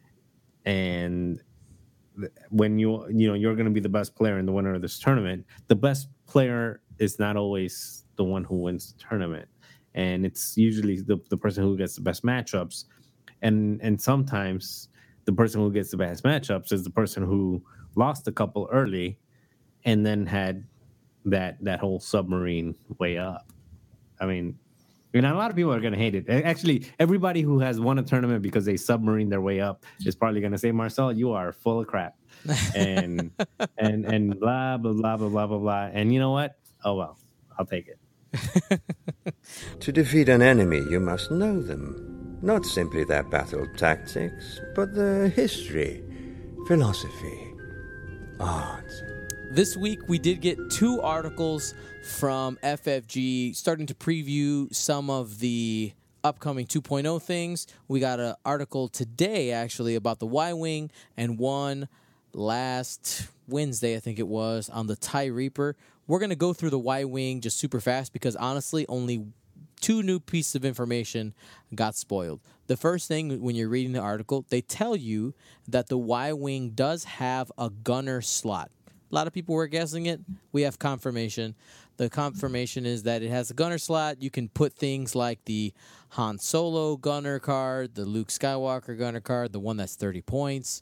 and when you you know you're going to be the best player and the winner of this tournament, the best player is not always the one who wins the tournament, and it's usually the, the person who gets the best matchups, and and sometimes the person who gets the best matchups is the person who lost a couple early and then had that that whole submarine way up. I mean, you know, a lot of people are going to hate it. Actually, everybody who has won a tournament because they submarine their way up is probably going to say, Marcel, you are full of crap. And and and blah, blah, blah, blah, blah, blah, blah. And you know what? Oh, well, I'll take it. To defeat an enemy, you must know them. Not simply their battle tactics, but their history, philosophy, art. This week, we did get two articles from F F G starting to preview some of the upcoming two point oh things. We got an article today, actually, about the Y-Wing, and one last Wednesday, I think it was, on the TIE Reaper. We're going to go through the Y-Wing just super fast because, honestly, only two new pieces of information got spoiled. The first thing, when you're reading the article, they tell you that the Y-Wing does have a gunner slot. A lot of people were guessing it. We have confirmation. The confirmation is that it has a gunner slot. You can put things like the Han Solo gunner card, the Luke Skywalker gunner card, the one that's thirty points.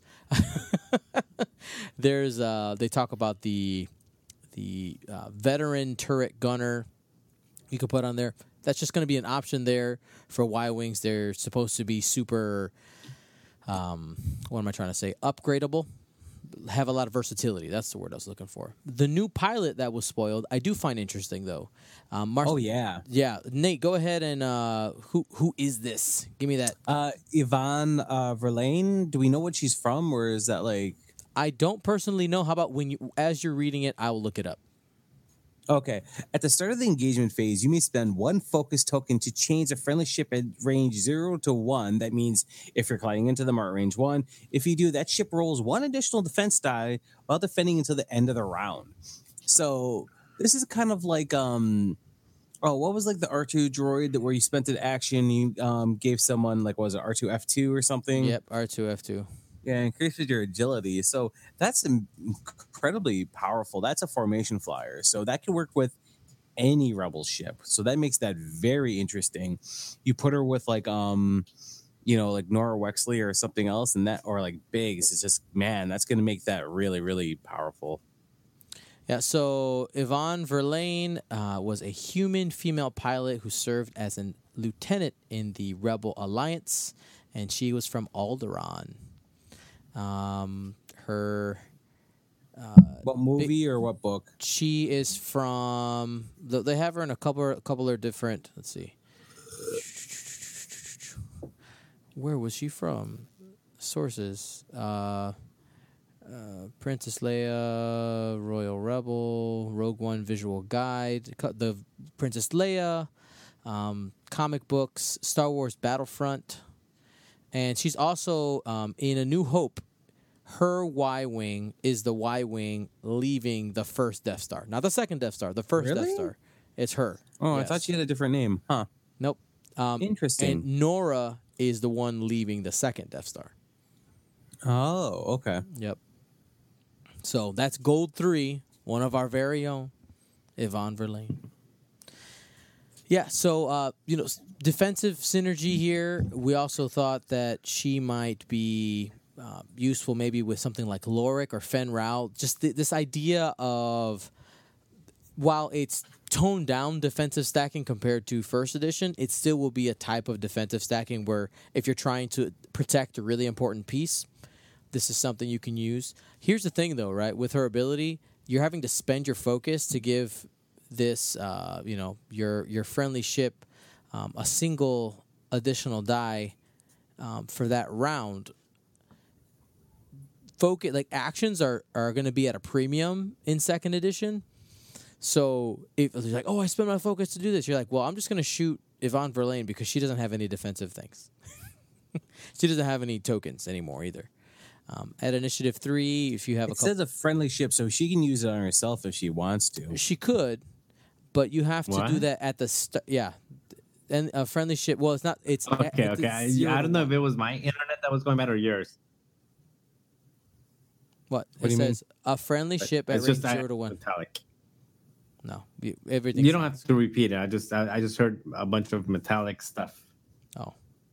There's uh, they talk about the the uh, veteran turret gunner you could put on there. That's just going to be an option there for Y-Wings. They're supposed to be super, um, what am I trying to say, upgradable. Have a lot of versatility. That's the word I was looking for. The new pilot that was spoiled, I do find interesting, though. Um, Mar- Oh, yeah. Yeah. Nate, go ahead and uh, who who is this? Give me that. Uh, Yvonne uh, Verlaine, do we know what she's from, or is that like... I don't personally know. How about when you, as you're reading it, I will look it up. Okay. At the start of the engagement phase, you may spend one focus token to change a friendly ship at range zero to one. That means if you're colliding into them at range one, if you do, that ship rolls one additional defense die while defending until the end of the round. So this is kind of like, um, oh, what was like the R two droid that where you spent an action, you um, gave someone like, what was it, R two F two or something? Yep, R two F two. Yeah, increases your agility. So that's incredibly powerful. That's a formation flyer. So that can work with any rebel ship. So that makes that very interesting. You put her with like um, you know, like Nora Wexley or something else, and that or like Biggs. It's just man, that's gonna make that really, really powerful. Yeah, so Yvonne Verlaine uh, was a human female pilot who served as an lieutenant in the Rebel Alliance, and she was from Alderaan. Um, her What movie or what book? she is from. th- They have her in a couple, a couple of different. Let's see. Where was she from? Sources. Uh, uh, Princess Leia, Royal Rebel, Rogue One visual guide, co- the Princess Leia, um, comic books, Star Wars Battlefront, and she's also um, in A New Hope. Her Y wing is the Y wing leaving the first Death Star, not the second Death Star. The first Death Really? Star. It's her. Oh, I Yes. thought she had a different name. Huh. Nope. Um, Interesting. And Nora is the one leaving the second Death Star. Oh, okay. Yep. So that's Gold three, one of our very own, Yvonne Verlaine. Yeah, so, uh, you know, s- defensive synergy here. We also thought that she might be uh, useful maybe with something like Lorik or Fen Rao. Just th- this idea of, while it's toned down defensive stacking compared to first edition, it still will be a type of defensive stacking where if you're trying to protect a really important piece, this is something you can use. Here's the thing, though, right? With her ability, you're having to spend your focus to give this, uh, you know, your your friendly ship um, a single additional die um, for that round. Focus, like actions are are going to be at a premium in second edition. So if you're like, oh, I spent my focus to do this, you're like, well, I'm just going to shoot Yvonne Verlaine because she doesn't have any defensive things. She doesn't have any tokens anymore either. Um, at Initiative three, if you have It a couple, says a friendly ship, so she can use it on herself if she wants to. she could, but you have to do What? that at the start. Yeah, and a friendly ship. Well, it's not. It's Okay, it's okay. I, zero I to don't know one. if it was my internet that was going bad or yours. What, What it do you mean? says a friendly ship at It's range just I- zero to one. metallic. No, you, everything. You don't have to repeat it. I just I, I just heard a bunch of metallic stuff. Oh,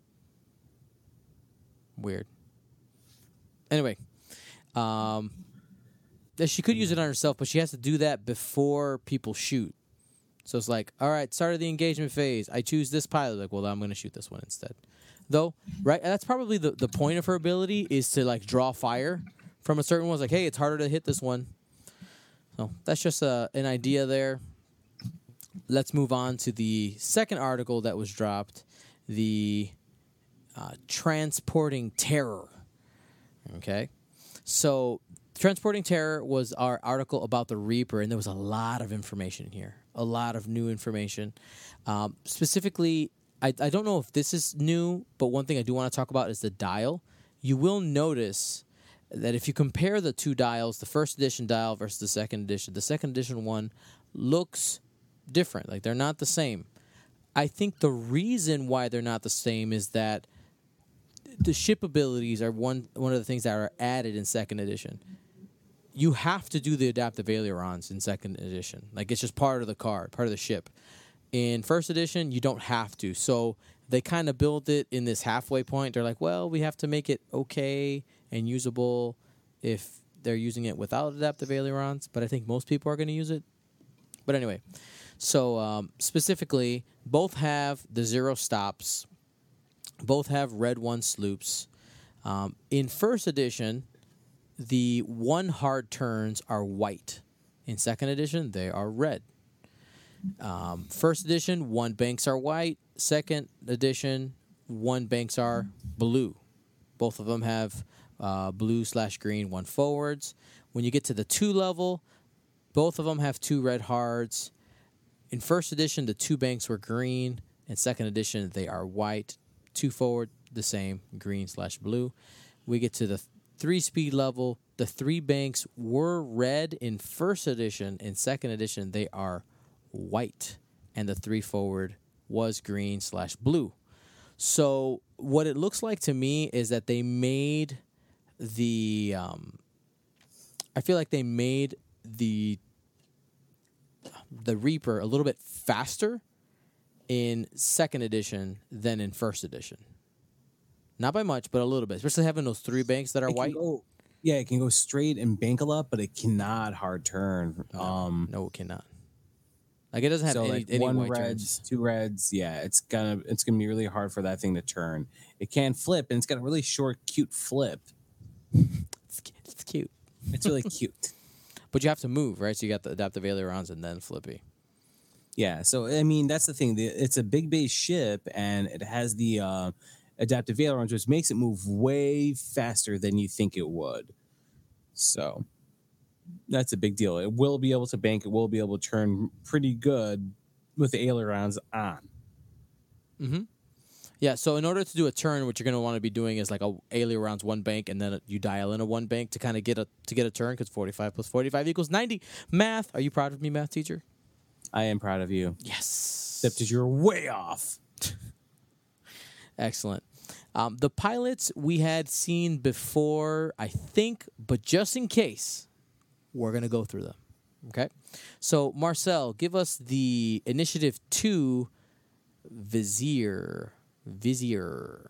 weird. Anyway, um, that she could use it on herself, but she has to do that before people shoot. So it's like, all right, start of the engagement phase. I choose this pilot. Like, well, I'm going to shoot this one instead. Though, right? That's probably the, the point of her ability is to like draw fire from a certain one. It's like, hey, it's harder to hit this one. So that's just a, an idea there. Let's move on to the second article that was dropped, the uh, Transporting Terror. Okay, so Transporting Terror was our article about the Reaper, and there was a lot of information here, a lot of new information. Um, specifically, I, I don't know if this is new, but one thing I do want to talk about is the dial. You will notice that if you compare the two dials, the first edition dial versus the second edition, the second edition one looks different. Like they're not the same. I think the reason why they're not the same is that the ship abilities are one one of the things that are added in second edition. You have to do the adaptive ailerons in second edition. Like it's just part of the card, part of the ship. In first edition, you don't have to. So they kind of build it in this halfway point. They're like, well, we have to make it okay and usable if they're using it without adaptive ailerons. But I think most people are going to use it. But anyway, so um, specifically, both have the zero stops. Both have red one sloops. Um, in first edition, the one hard turns are white. In second edition, they are red. Um, first edition, one banks are white. Second edition, one banks are blue. Both of them have uh, blue slash green, one forwards. When you get to the two level, both of them have two red hards. In first edition, the two banks were green. In second edition, they are white. Two forward, the same, green slash blue. We get to the three speed level. The three banks were red in first edition. In second edition, they are white. And the three forward was green slash blue. So what it looks like to me is that they made the... Um, I feel like they made the the Reaper a little bit faster in second edition than in first edition. Not by much, but a little bit. Especially having those three banks that are It can white. go- yeah, it can go straight and bank a lot, but it cannot hard turn. Um, No, it cannot. Like it doesn't have So any, like any one white reds, turns. two reds. Yeah, it's gonna it's gonna be really hard for that thing to turn. It can flip, and it's got a really short, cute flip. It's, it's cute. It's really cute. But you have to move, right? So you got the adaptive ailerons and then flippy. Yeah, so I mean that's the thing. The- It's a big base ship, and it has the uh, adaptive ailerons, which makes it move way faster than you think it would. So that's a big deal. It will be able to bank. It will be able to turn pretty good with the ailerons on. Mm-hmm. Yeah, so in order to do a turn, what you're going to want to be doing is like a ailerons one bank, and then you dial in a one bank to kind of get a to get a turn, because forty-five plus forty-five equals ninety. Math. Are you proud of me, math teacher? I am proud of you. Yes. Except that you're way off. Excellent. Um, the pilots we had seen before, I think, but just in case, we're going to go through them. Okay? So, Marcel, give us the Initiative two Vizier. Vizier.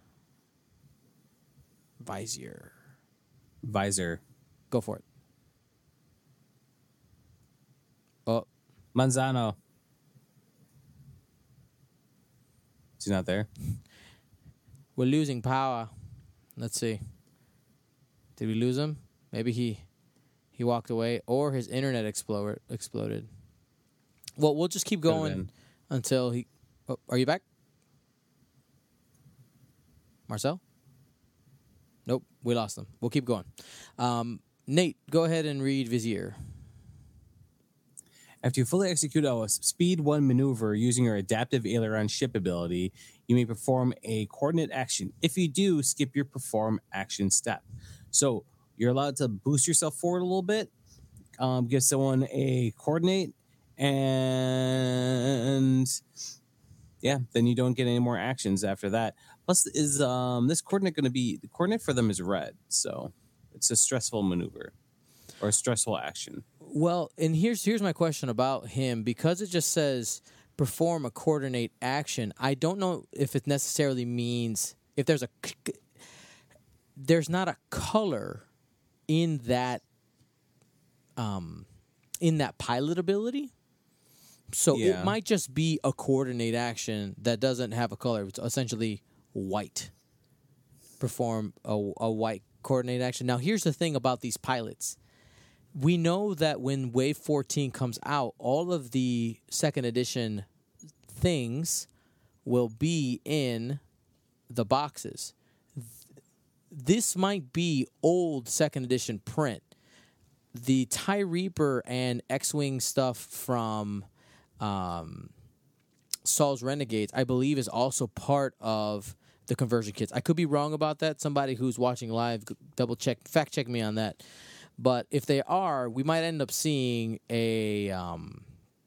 Vizier. Visor. Go for it. Oh, Manzano. Is he not there? we're losing power. Let's see. Did we lose him? Maybe he he walked away, or his internet exploded. Exploded. Well, we'll just keep Could've going been. until he. Oh, are you back, Marcel? Nope, we lost him. We'll keep going. Um, Nate, go ahead and read Vizier. After you fully execute a speed one maneuver using your adaptive aileron ship ability, you may perform a coordinate action. If you do, skip your perform action step. So you're allowed to boost yourself forward a little bit, um, give someone a coordinate, and yeah, then you don't get any more actions after that. Plus, is um, this coordinate going to be the coordinate for them is red, so it's a stressful maneuver or a stressful action. Well, and here's here's my question about him, because it just says perform a coordinate action. I don't know if it necessarily means if there's a there's not a color in that um in that pilot ability. So Yeah. it might just be a coordinate action that doesn't have a color. It's essentially white. Perform a, a white coordinate action. Now, here's the thing about these pilots. We know that when Wave fourteen comes out, all of the second edition things will be in the boxes. This might be old second edition print. The TIE Reaper and X-Wing stuff from um, Saul's Renegades, I believe, is also part of the conversion kits. I could be wrong about that. Somebody who's watching live, double check, fact check me on that. But if they are, we might end up seeing a um,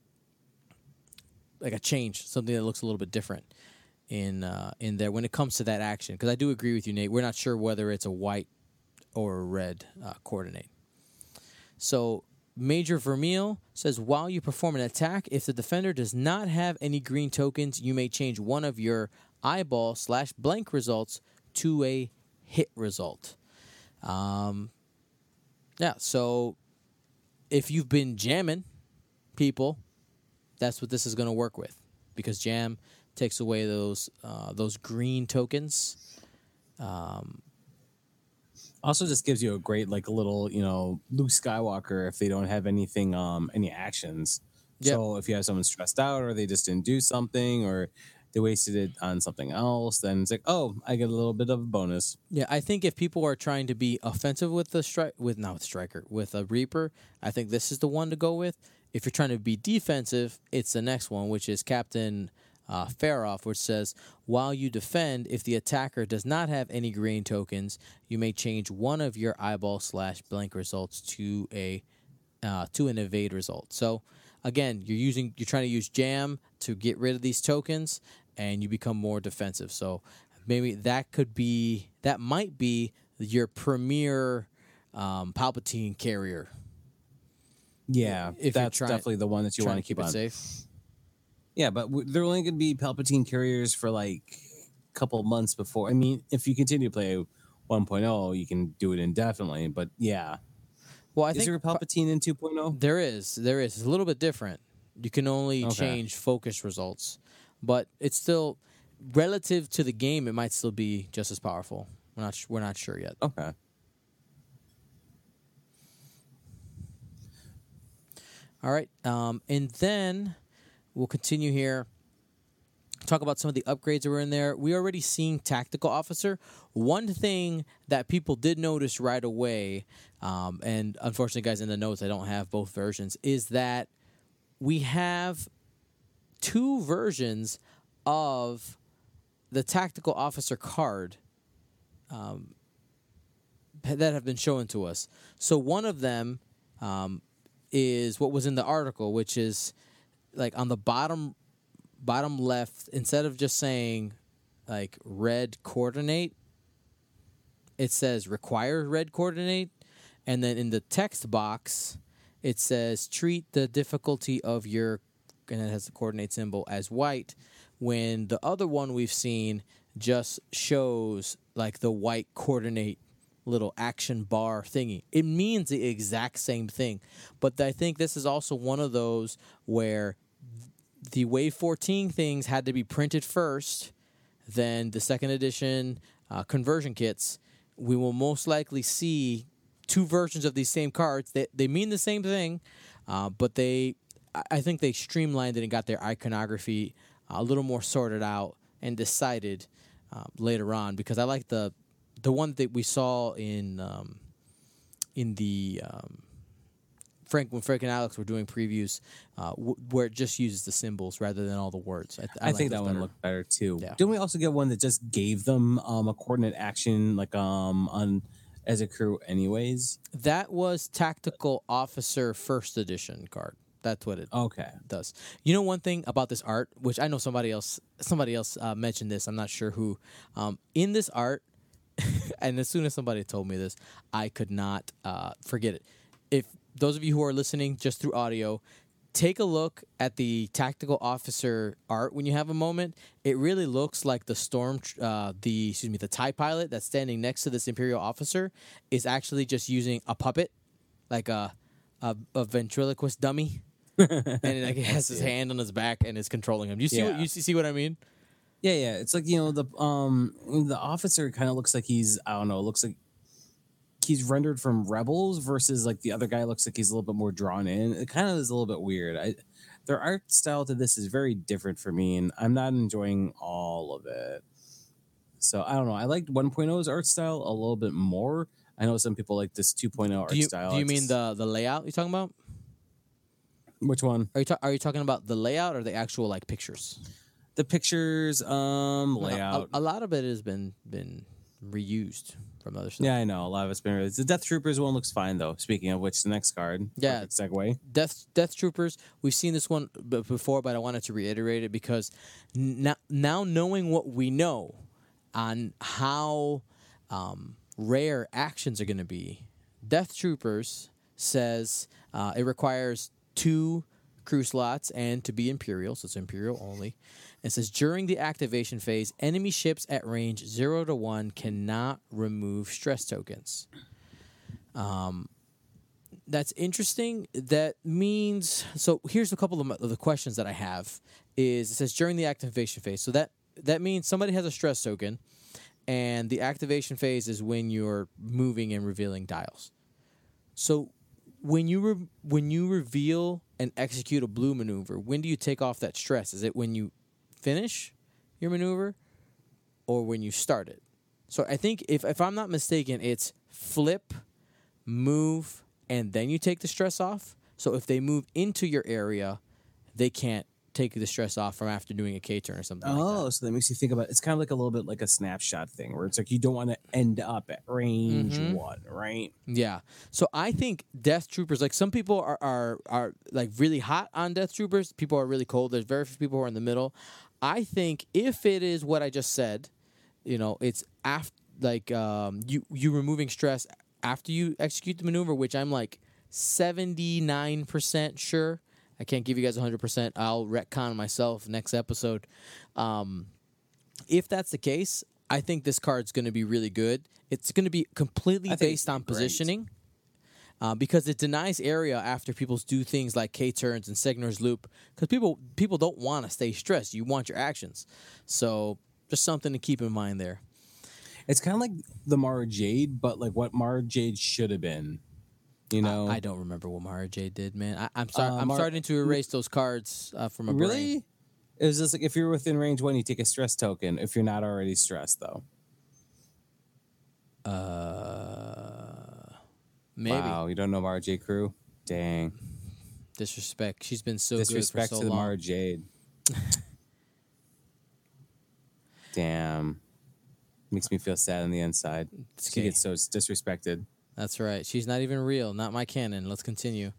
like a change, something that looks a little bit different in uh, in there when it comes to that action. Because I do agree with you, Nate. We're not sure whether it's a white or a red uh, coordinate. So Major Vermeil says, while you perform an attack, if the defender does not have any green tokens, you may change one of your eyeball slash blank results to a hit result. Um, yeah, so if you've been jamming people, that's what this is going to work with, because jam takes away those uh, those green tokens. Um, Also, just gives you a great, like, a little, you know, Luke Skywalker if they don't have anything, um, any actions. Yep. So if you have someone stressed out, or they just didn't do something, or they wasted it on something else, then it's like, oh, I get a little bit of a bonus. Yeah, I think if people are trying to be offensive with the stri- with not with striker with a Reaper, I think this is the one to go with. If you're trying to be defensive, it's the next one, which is Captain uh, Faroff, which says, while you defend, if the attacker does not have any green tokens, you may change one of your eyeball slash blank results to a uh, to an evade result. So again, you're using you're trying to use jam to get rid of these tokens, and you become more defensive. So maybe that could be that might be your premier um, Palpatine carrier. Yeah, If you're that's trying- definitely the one that you Trying want to keep it on. safe. Yeah, but w- they're only going to be Palpatine carriers for like a couple months before. I mean, if you continue to play one point oh, you can do it indefinitely. But yeah, Well, I is think there a Palpatine in two point oh? there is there is it's a little bit different. You can only Okay. change focus results, but it's still relative to the game. It might still be just as powerful. We're not. We're not sure yet. Okay. All right, um, and then we'll continue here. Talk about some of the upgrades that were in there. We already seen Tactical Officer. One thing that people did notice right away, um, and unfortunately, guys, in the notes I don't have both versions, is that we have two versions of the Tactical Officer card um, that have been shown to us. So one of them um, is what was in the article, which is like on the bottom bottom left, instead of just saying like red coordinate, it says require red coordinate, and then in the text box it says treat the difficulty of your, and it has the coordinate symbol as white, when the other one we've seen just shows like the white coordinate little action bar thingy. It means the exact same thing, but I think this is also one of those where the Wave fourteen things had to be printed first, then the second edition uh, conversion kits. We will most likely see two versions of these same cards. They, they mean the same thing, uh, but they, I think they streamlined it and got their iconography a little more sorted out and decided uh, later on, because I like the the one that we saw in um, in the um, Frank when Frank and Alex were doing previews, uh, w- where it just uses the symbols rather than all the words. I, th- I, I, like think those that one better. looked better too. Yeah. Didn't we also get one that just gave them um, a coordinate action like um on as a crew anyways? That was Tactical Officer First Edition card. That's what it Okay. does. You know one thing about this art, which I know somebody else somebody else uh, mentioned this. I'm not sure who. Um, in this art, and as soon as somebody told me this, I could not uh, forget it. If those of you who are listening just through audio, take a look at the Tactical Officer art when you have a moment. It really looks like the storm, uh, the excuse me, the TIE pilot that's standing next to this Imperial officer is actually just using a puppet, like a a, a ventriloquist dummy, and like it has his hand on his back and is controlling him. You see, Yeah. what, you see, see what I mean? Yeah, yeah. It's like, you know, the um the officer kind of looks like he's, I don't know, looks like he's rendered from Rebels versus like the other guy looks like he's a little bit more drawn in. It kind of is a little bit weird. I their art style to this is very different for me, and I'm not enjoying all of it. So I don't know. I liked one point oh's art style a little bit more. I know some people like this two point oh art Do you, style. do you It's- mean the the layout you're talking about? which one? Are you ta- are you talking about the layout or the actual like pictures? The pictures, um, layout. A, a lot of it has been been reused from other stuff. Yeah, I know. A lot of it's been. The Death Troopers one looks fine though. Speaking of which, the next card. Yeah. Perfect segue. Death Death Troopers. We've seen this one b- before, but I wanted to reiterate it because now, now knowing what we know on how um, rare actions are going to be, Death Troopers says uh, it requires two crew slots and to be Imperial, so it's Imperial only. It says during the activation phase, enemy ships at range zero to one cannot remove stress tokens. Um, that's interesting. That means so. Here's a couple of, my, of the questions that I have. Is it says during the activation phase, so that that means somebody has a stress token, and the activation phase is when you're moving and revealing dials. So when you re- when you reveal and execute a blue maneuver, when do you take off that stress? Is it when you finish your maneuver or when you start it? So I think if if I'm not mistaken, it's flip, move, and then you take the stress off. So if they move into your area, they can't take the stress off from after doing a K-turn or something like Oh, that. so that makes you think about it's kind of like a little bit like a snapshot thing where it's like you don't want to end up at range Mhm. one, right? Yeah. So I think Death Troopers, like some people are, are are like really hot on Death Troopers. People are really cold. There's very few people who are in the middle. I think if it is what I just said, you know, it's after like um, you you removing stress after you execute the maneuver, which I'm like seventy-nine percent sure. I can't give you guys one hundred percent. I'll retcon myself next episode. Um, if that's the case, I think this card's going to be really good. It's going to be completely I think based it's on great. positioning. uh, because it denies area after people do things like K turns and Segner's loop. Because people people don't want to stay stressed. You want your actions. So just something to keep in mind there. It's kind of like the Mara Jade, but like what Mara Jade should have been. You know, I, I don't remember what Mara Jade did, man. I, I'm sorry. Uh, I'm Mar- starting to erase those cards uh, from my really. brain. It was just like if you're within range one, you take a stress token. If you're not already stressed, though. Uh, maybe. Wow, you don't know Mara Jade crew? Dang. Disrespect. She's been so Disrespect good for so to the long. Mara Jade. Damn. Makes me feel sad on the inside. It's She okay. gets so disrespected. That's right. She's not even real. Not my canon. Let's continue.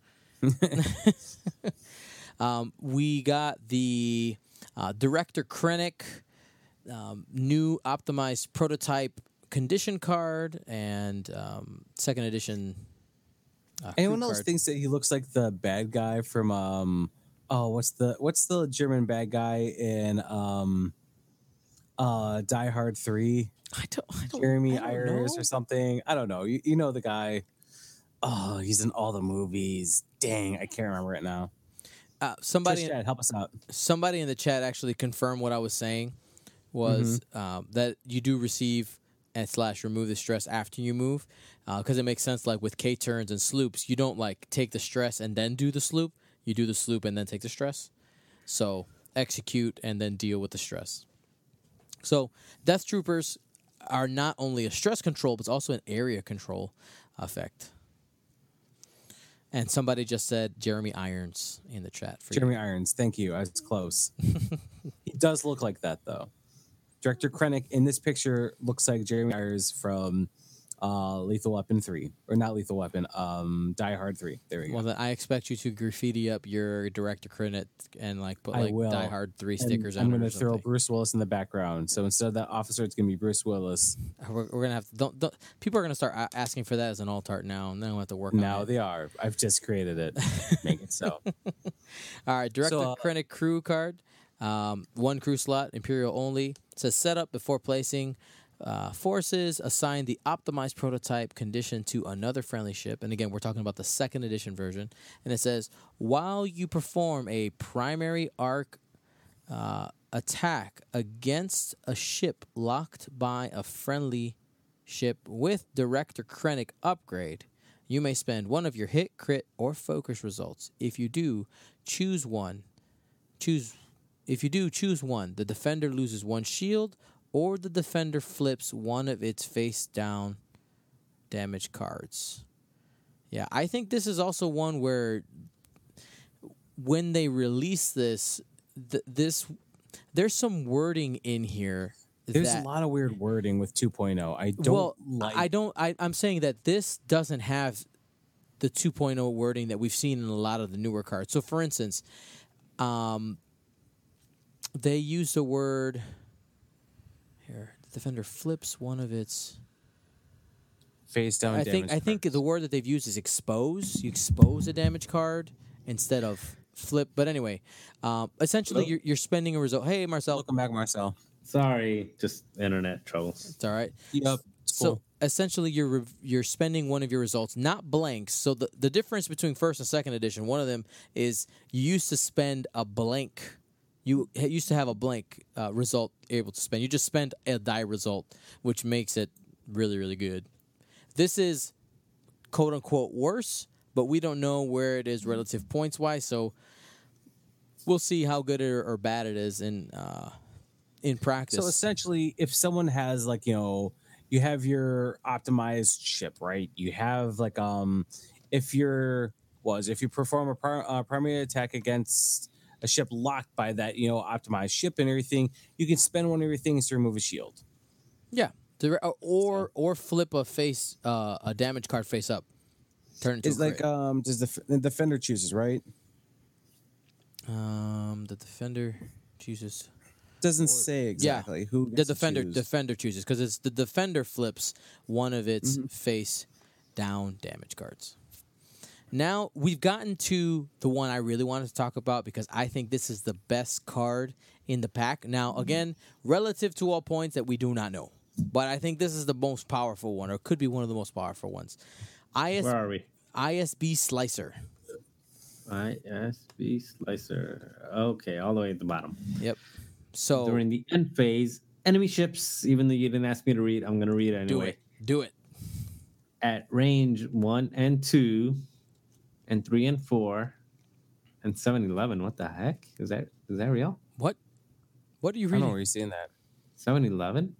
um, we got the uh, Director Krennic um, new optimized prototype condition card and um, second edition. Uh, Anyone crew else card. thinks that he looks like the bad guy from um oh what's the what's the German bad guy in um uh Die Hard three? I don't, I don't, Jeremy I don't Irons know. or something. I don't know. You, you know the guy. Oh, he's in all the movies. Dang, I can't remember it now. Uh, somebody, Trish, Chad, help us out. somebody in the chat actually confirmed what I was saying was um, that you do receive and slash remove the stress after you move because it makes sense. Like with K turns and sloops, you don't like take the stress and then do the sloop. You do the sloop and then take the stress. So execute and then deal with the stress. So Death Troopers are not only a stress control, but it's also an area control effect. And somebody just said Jeremy Irons in the chat. For Jeremy you. Irons, thank you. I was close. He does look like that, though. Director Krennic in this picture looks like Jeremy Irons from uh, Lethal Weapon three. Or not Lethal Weapon, um, Die Hard three. There we go. Well, then I expect you to graffiti up your Director Credit and like put I like will. Die Hard three And stickers I'm on going it. to or throw something. Bruce Willis in the background. So instead of that officer, it's going to be Bruce Willis. We're, we're gonna have to. Don't, don't, people are gonna start a- asking for that as an alt art now, and then we'll have to work on Now it. they are. I've just created it. Make it so. All right, Director So, uh, Krennic crew card, um, one crew slot, Imperial only. It says setup before placing. Uh, forces assign the optimized prototype condition to another friendly ship, and again, we're talking about the second edition version. And it says while you perform a primary arc uh, attack against a ship locked by a friendly ship with Director Krennic upgrade, you may spend one of your hit, crit, or focus results. If you do, choose one. Choose. If you do, choose one. The defender loses one shield, or the defender flips one of its face down damage cards. Yeah, I think this is also one where when they release this, th- this there's some wording in here. There's that, a lot of weird wording with two point oh. I don't well, like I don't. I, I'm saying that this doesn't have the two point oh wording that we've seen in a lot of the newer cards. So, for instance, um, they use the word here. The defender flips one of its. face down I damage. think I think cards. the word that they've used is expose. You expose a damage card instead of flip. But anyway, um, essentially Hello? you're, you're spending a result. Hey, Marcel, Welcome back, Marcel. Sorry, just internet troubles. it's all right. Yep. It's So cool. essentially, you're rev- you're spending one of your results, not blanks. So the the difference between first and second edition, one of them is you used to spend a blank. You ha- used to have a blank uh, result able to spend. You just spend a die result, which makes it really really good. This is quote unquote worse, but we don't know where it is relative points wise. So we'll see how good or, or bad it is in uh, in practice. So essentially, if someone has like you know, you have your optimized ship, right? You have like um, if you're was if you perform a pri- uh, primary attack against a ship locked by that you know optimized ship and everything, you can spend one of your things to remove a shield. Yeah, Dire- or or flip a face uh, a damage card face up, turn it into It's a like crit. um, does the, f- the defender chooses right? um the defender chooses Doesn't say exactly who the gets to defender choose. defender chooses because it's the defender flips one of its Mm-hmm. face down damage cards. Now we've gotten to the one I really wanted to talk about because I think this is the best card in the pack. Now Mm-hmm. again, relative to all points that we do not know, but I think this is the most powerful one, or could be one of the most powerful ones. I S- Where are we? I S B Slicer. I S B Slicer. Okay, all the way at the bottom. Yep. So During the end phase, enemy ships, even though you didn't ask me to read, I'm going to read it do anyway. it. Do it. At range one and two, and three and four, and seven eleven. What the heck? Is that is that real? What? What are you I don't know reading? where you're seeing that. seven eleven?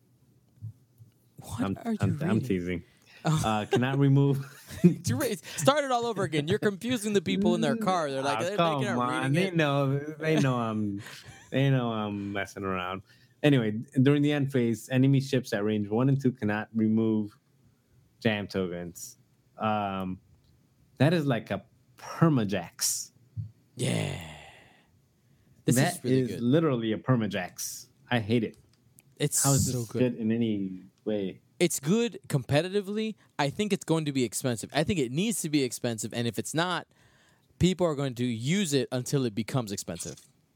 What I'm, are you I'm, reading? I'm teasing. Uh, cannot remove. You re- Start it all over again. You're confusing the people in their car. They're like, Oh, they're come thinking I'm on. reading They it. know. They know I'm. They know I'm messing around. Anyway, during the end phase, enemy ships at range one and two cannot remove jam tokens. Um, that is like a permajax. Yeah. This That is really is good. literally a permajax. I hate it. It's How is this so good. good in any way? It's good competitively. I think it's going to be expensive. I think it needs to be expensive. And if it's not, people are going to use it until it becomes expensive.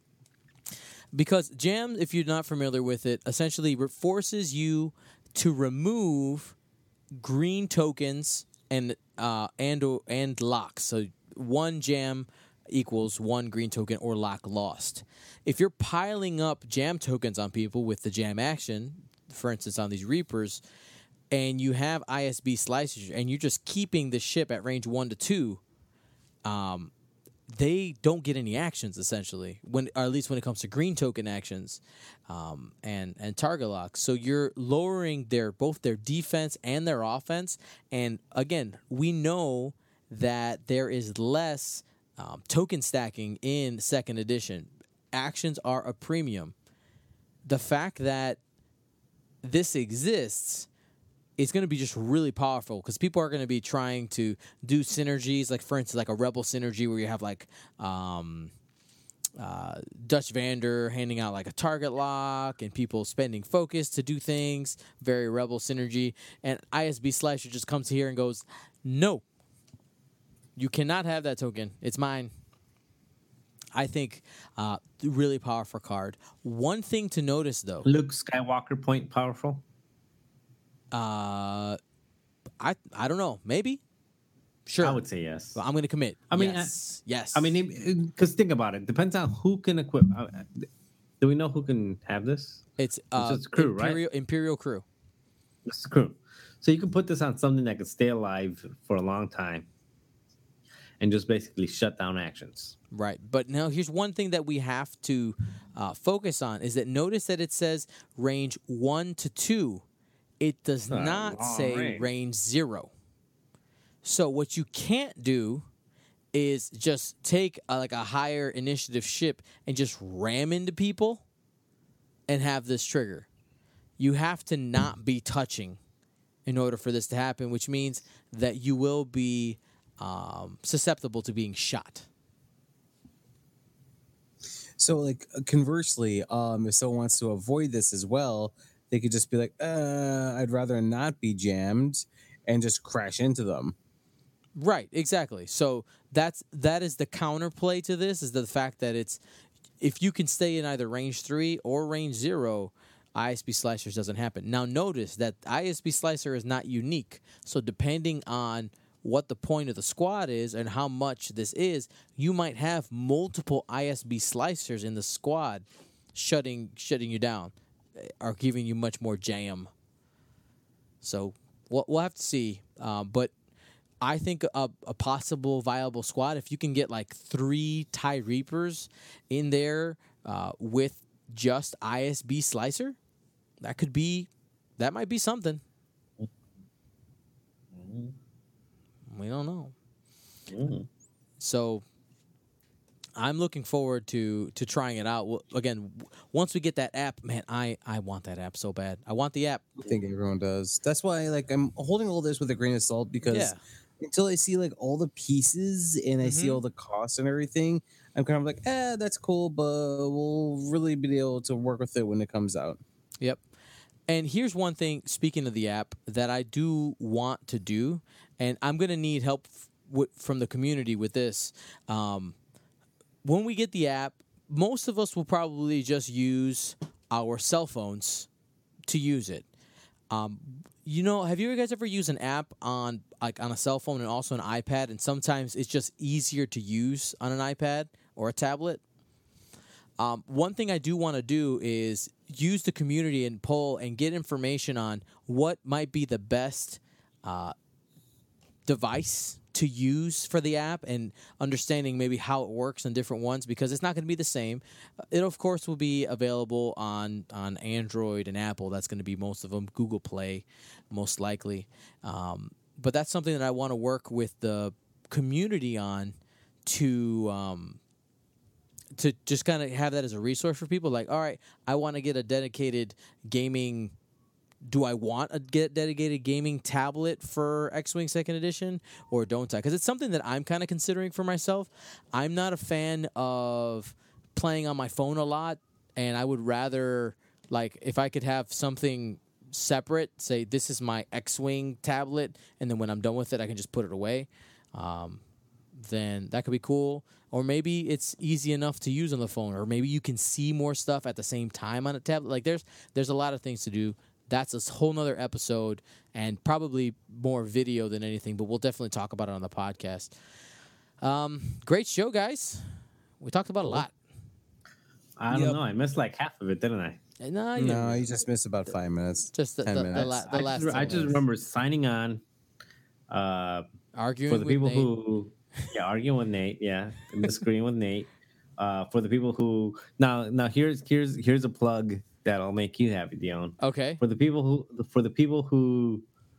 Because jam, if you're not familiar with it, essentially re- forces you to remove green tokens and uh, and or- and locks. So one jam equals one green token or lock lost. If you're piling up jam tokens on people with the jam action, for instance, on these Reapers, and you have I S B slicers, and you're just keeping the ship at range one to two, um, they don't get any actions essentially, when or at least when it comes to green token actions, um, and and target locks. So you're lowering their both their defense and their offense. And again, we know that there is less um, token stacking in second edition. Actions are a premium. The fact that this exists is going to be just really powerful because people are going to be trying to do synergies, like for instance, like a Rebel synergy where you have like um, uh, Dutch Vander handing out like a target lock and people spending focus to do things. Very Rebel synergy, and I S B Slicer just comes here and goes, "No, you cannot have that token. It's mine." I think uh, really powerful card. One thing to notice though. Luke Skywalker point powerful. Uh, I I don't know. Maybe. Sure. I would say yes. I'm going to commit. I mean, yes. yes. I mean, because think about it. Depends on who can equip. Uh, do we know who can have this? it's uh, it's crew, right? Imperial, Imperial crew. It's the crew. So you can put this on something that can stay alive for a long time, and just basically shut down actions. Right. But now here's one thing that we have to uh, focus on is that notice that it says range one to two. It does That's a not long say range. range zero. So what you can't do is just take a, like a higher initiative ship and just ram into people and have this trigger. You have to not be touching in order for this to happen, which means that you will be um, susceptible to being shot. So, like, conversely, um, if someone wants to avoid this as well, they could just be like, uh, I'd rather not be jammed and just crash into them. Right, exactly. So that's that is the counterplay to this is the fact that it's if you can stay in either range three or range zero, I S B Slicers doesn't happen. Now notice that I S B Slicer is not unique. So depending on what the point of the squad is and how much this is, you might have multiple I S B Slicers in the squad shutting shutting you down or giving you much more jam. So we'll, we'll have to see. Um, but I think a, a possible viable squad, if you can get like three TIE Reapers in there uh, with just I S B Slicer, that could be, that might be something. We don't know. Mm. So I'm looking forward to to trying it out. Well, again, w- once we get that app, man, I, I want that app so bad. I want the app. I think everyone does. That's why, like, I'm holding all this with a grain of salt because Yeah. until I see like all the pieces and I see Mhm. all the costs and everything, I'm kind of like, eh, that's cool, but we'll really be able to work with it when it comes out. Yep. And here's one thing, speaking of the app, that I do want to do, and I'm going to need help f- w- from the community with this. Um, when we get the app, most of us will probably just use our cell phones to use it. Um, you know, have you guys ever used an app on like on a cell phone and also an iPad, and sometimes it's just easier to use on an iPad or a tablet. Um, one thing I do want to do is use the community and poll and get information on what might be the best uh, device to use for the app, and understanding maybe how it works on different ones, because it's not going to be the same. It, of course, will be available on, on Android and Apple. That's going to be most of them. Google Play, most likely. Um, but that's something that I want to work with the community on to um, to just kind of have that as a resource for people. Like, all right, I want to get a dedicated gaming. Do I want a get dedicated gaming tablet for X-Wing Second Edition, or don't I? Because it's something that I'm kind of considering for myself. I'm not a fan of playing on my phone a lot, and I would rather, like, if I could have something separate, say this is my X-Wing tablet, and then when I'm done with it, I can just put it away. Um, then that could be cool. Or maybe it's easy enough to use on the phone, or maybe you can see more stuff at the same time on a tablet. Like, there's there's a lot of things to do. That's a whole nother episode, and probably more video than anything, but we'll definitely talk about it on the podcast. Um, great show, guys. We talked about a lot. I don't Yep. know. I missed like half of it, didn't I? No, you, No, you just missed about five minutes. just the, ten the, the, minutes. la- the I last just, I ten just minutes. remember signing on uh, arguing for the with people Nate. who, yeah, arguing with Nate, yeah, and disagreeing with Nate. Uh, for the people who now, now here's here's here's a plug that'll make you happy, Dion. Okay. For the people who, for the people who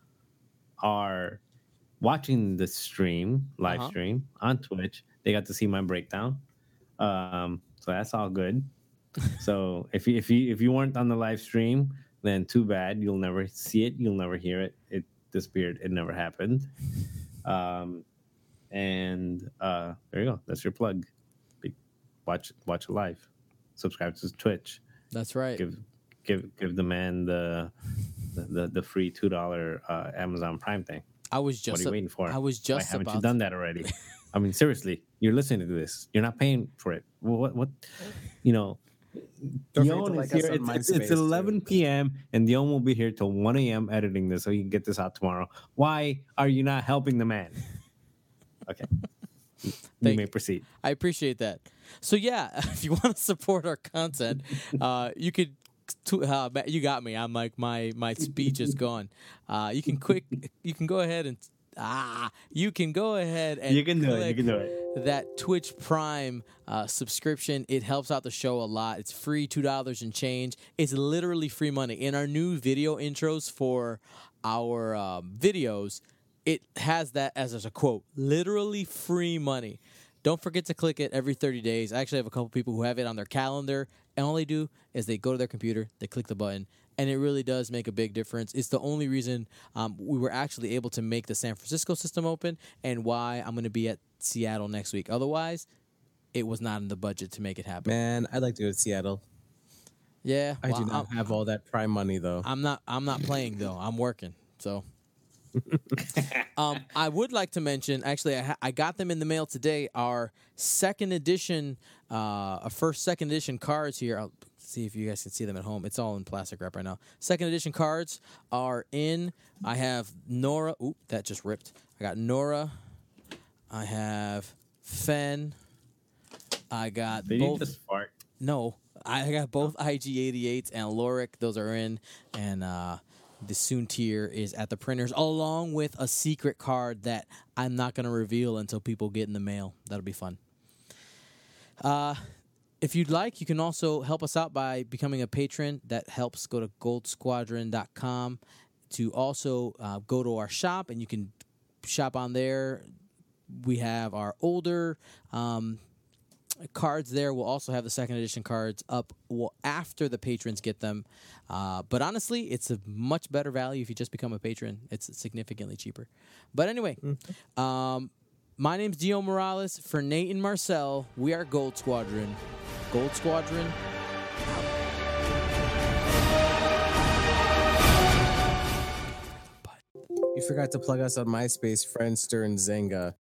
are watching the stream, live Uh-huh. stream on Twitch, they got to see my breakdown. Um, so that's all good. So if you if you if you weren't on the live stream, then too bad. You'll never see it. You'll never hear it. It disappeared. It never happened. Um, and uh, there you go. That's your plug. Be- Watch watch it live. Subscribe to Twitch. That's right. Give give give the man the the, the, the free two dollar uh, Amazon Prime thing. I was What just are you waiting for? I was Why just haven't about you done that already? I mean, seriously, you're listening to this. You're not paying for it. Well, what what you know? Don't forget Dion to is like us here. on It's, it's, it's MySpace, too. eleven p.m. and Dion will be here till one a.m. editing this so he can get this out tomorrow. Why are you not helping the man? Okay, you Thank may you. proceed. I appreciate that. So yeah, if you want to support our content, uh, you could. To, uh, Matt, you got me. I'm like my my speech is gone. Uh, you can quick. You can go ahead and ah. You can go ahead and You can do it. You click can do it. that Twitch Prime uh, subscription. It helps out the show a lot. It's free, two dollars and change. It's literally free money. In our new video intros for our um, videos, it has that as, as a quote. Literally free money. Don't forget to click it every thirty days. I actually have a couple people who have it on their calendar, and all they do is they go to their computer, they click the button, and it really does make a big difference. It's the only reason um, we were actually able to make the San Francisco system open, and why I'm going to be at Seattle next week. Otherwise, it was not in the budget to make it happen. Man, I'd like to go to Seattle. Yeah, I well, do not I'm, have all that Prime money though. I'm not. I'm not playing though. I'm working. So. um, I would like to mention, actually, I, ha- I got them in the mail today. Our second edition, uh, our first second edition cards here. I'll see if you guys can see them at home. It's all in plastic wrap right now. Second edition cards are in. I have Nora. Oop, that just ripped. I got Nora. I have Fen. I got Did you both. just fart? No, I got both I G eighty-eights and Loric. Those are in, and uh, the Soon tier is at the printers, along with a secret card that I'm not going to reveal until people get in the mail. That'll be fun. Uh, if you'd like, you can also help us out by becoming a patron. That helps. Go to gold squadron dot com to also uh, go to our shop, and you can shop on there. We have our older um, cards there. We'll also have the second edition cards up well, after the patrons get them. Uh, but honestly, it's a much better value if you just become a patron. It's significantly cheaper. But anyway, mm-hmm. um, my name's Dion Morales. For Nate and Marcel, we are Gold Squadron. Gold Squadron. You forgot to plug us on MySpace, Friendster, and Zynga.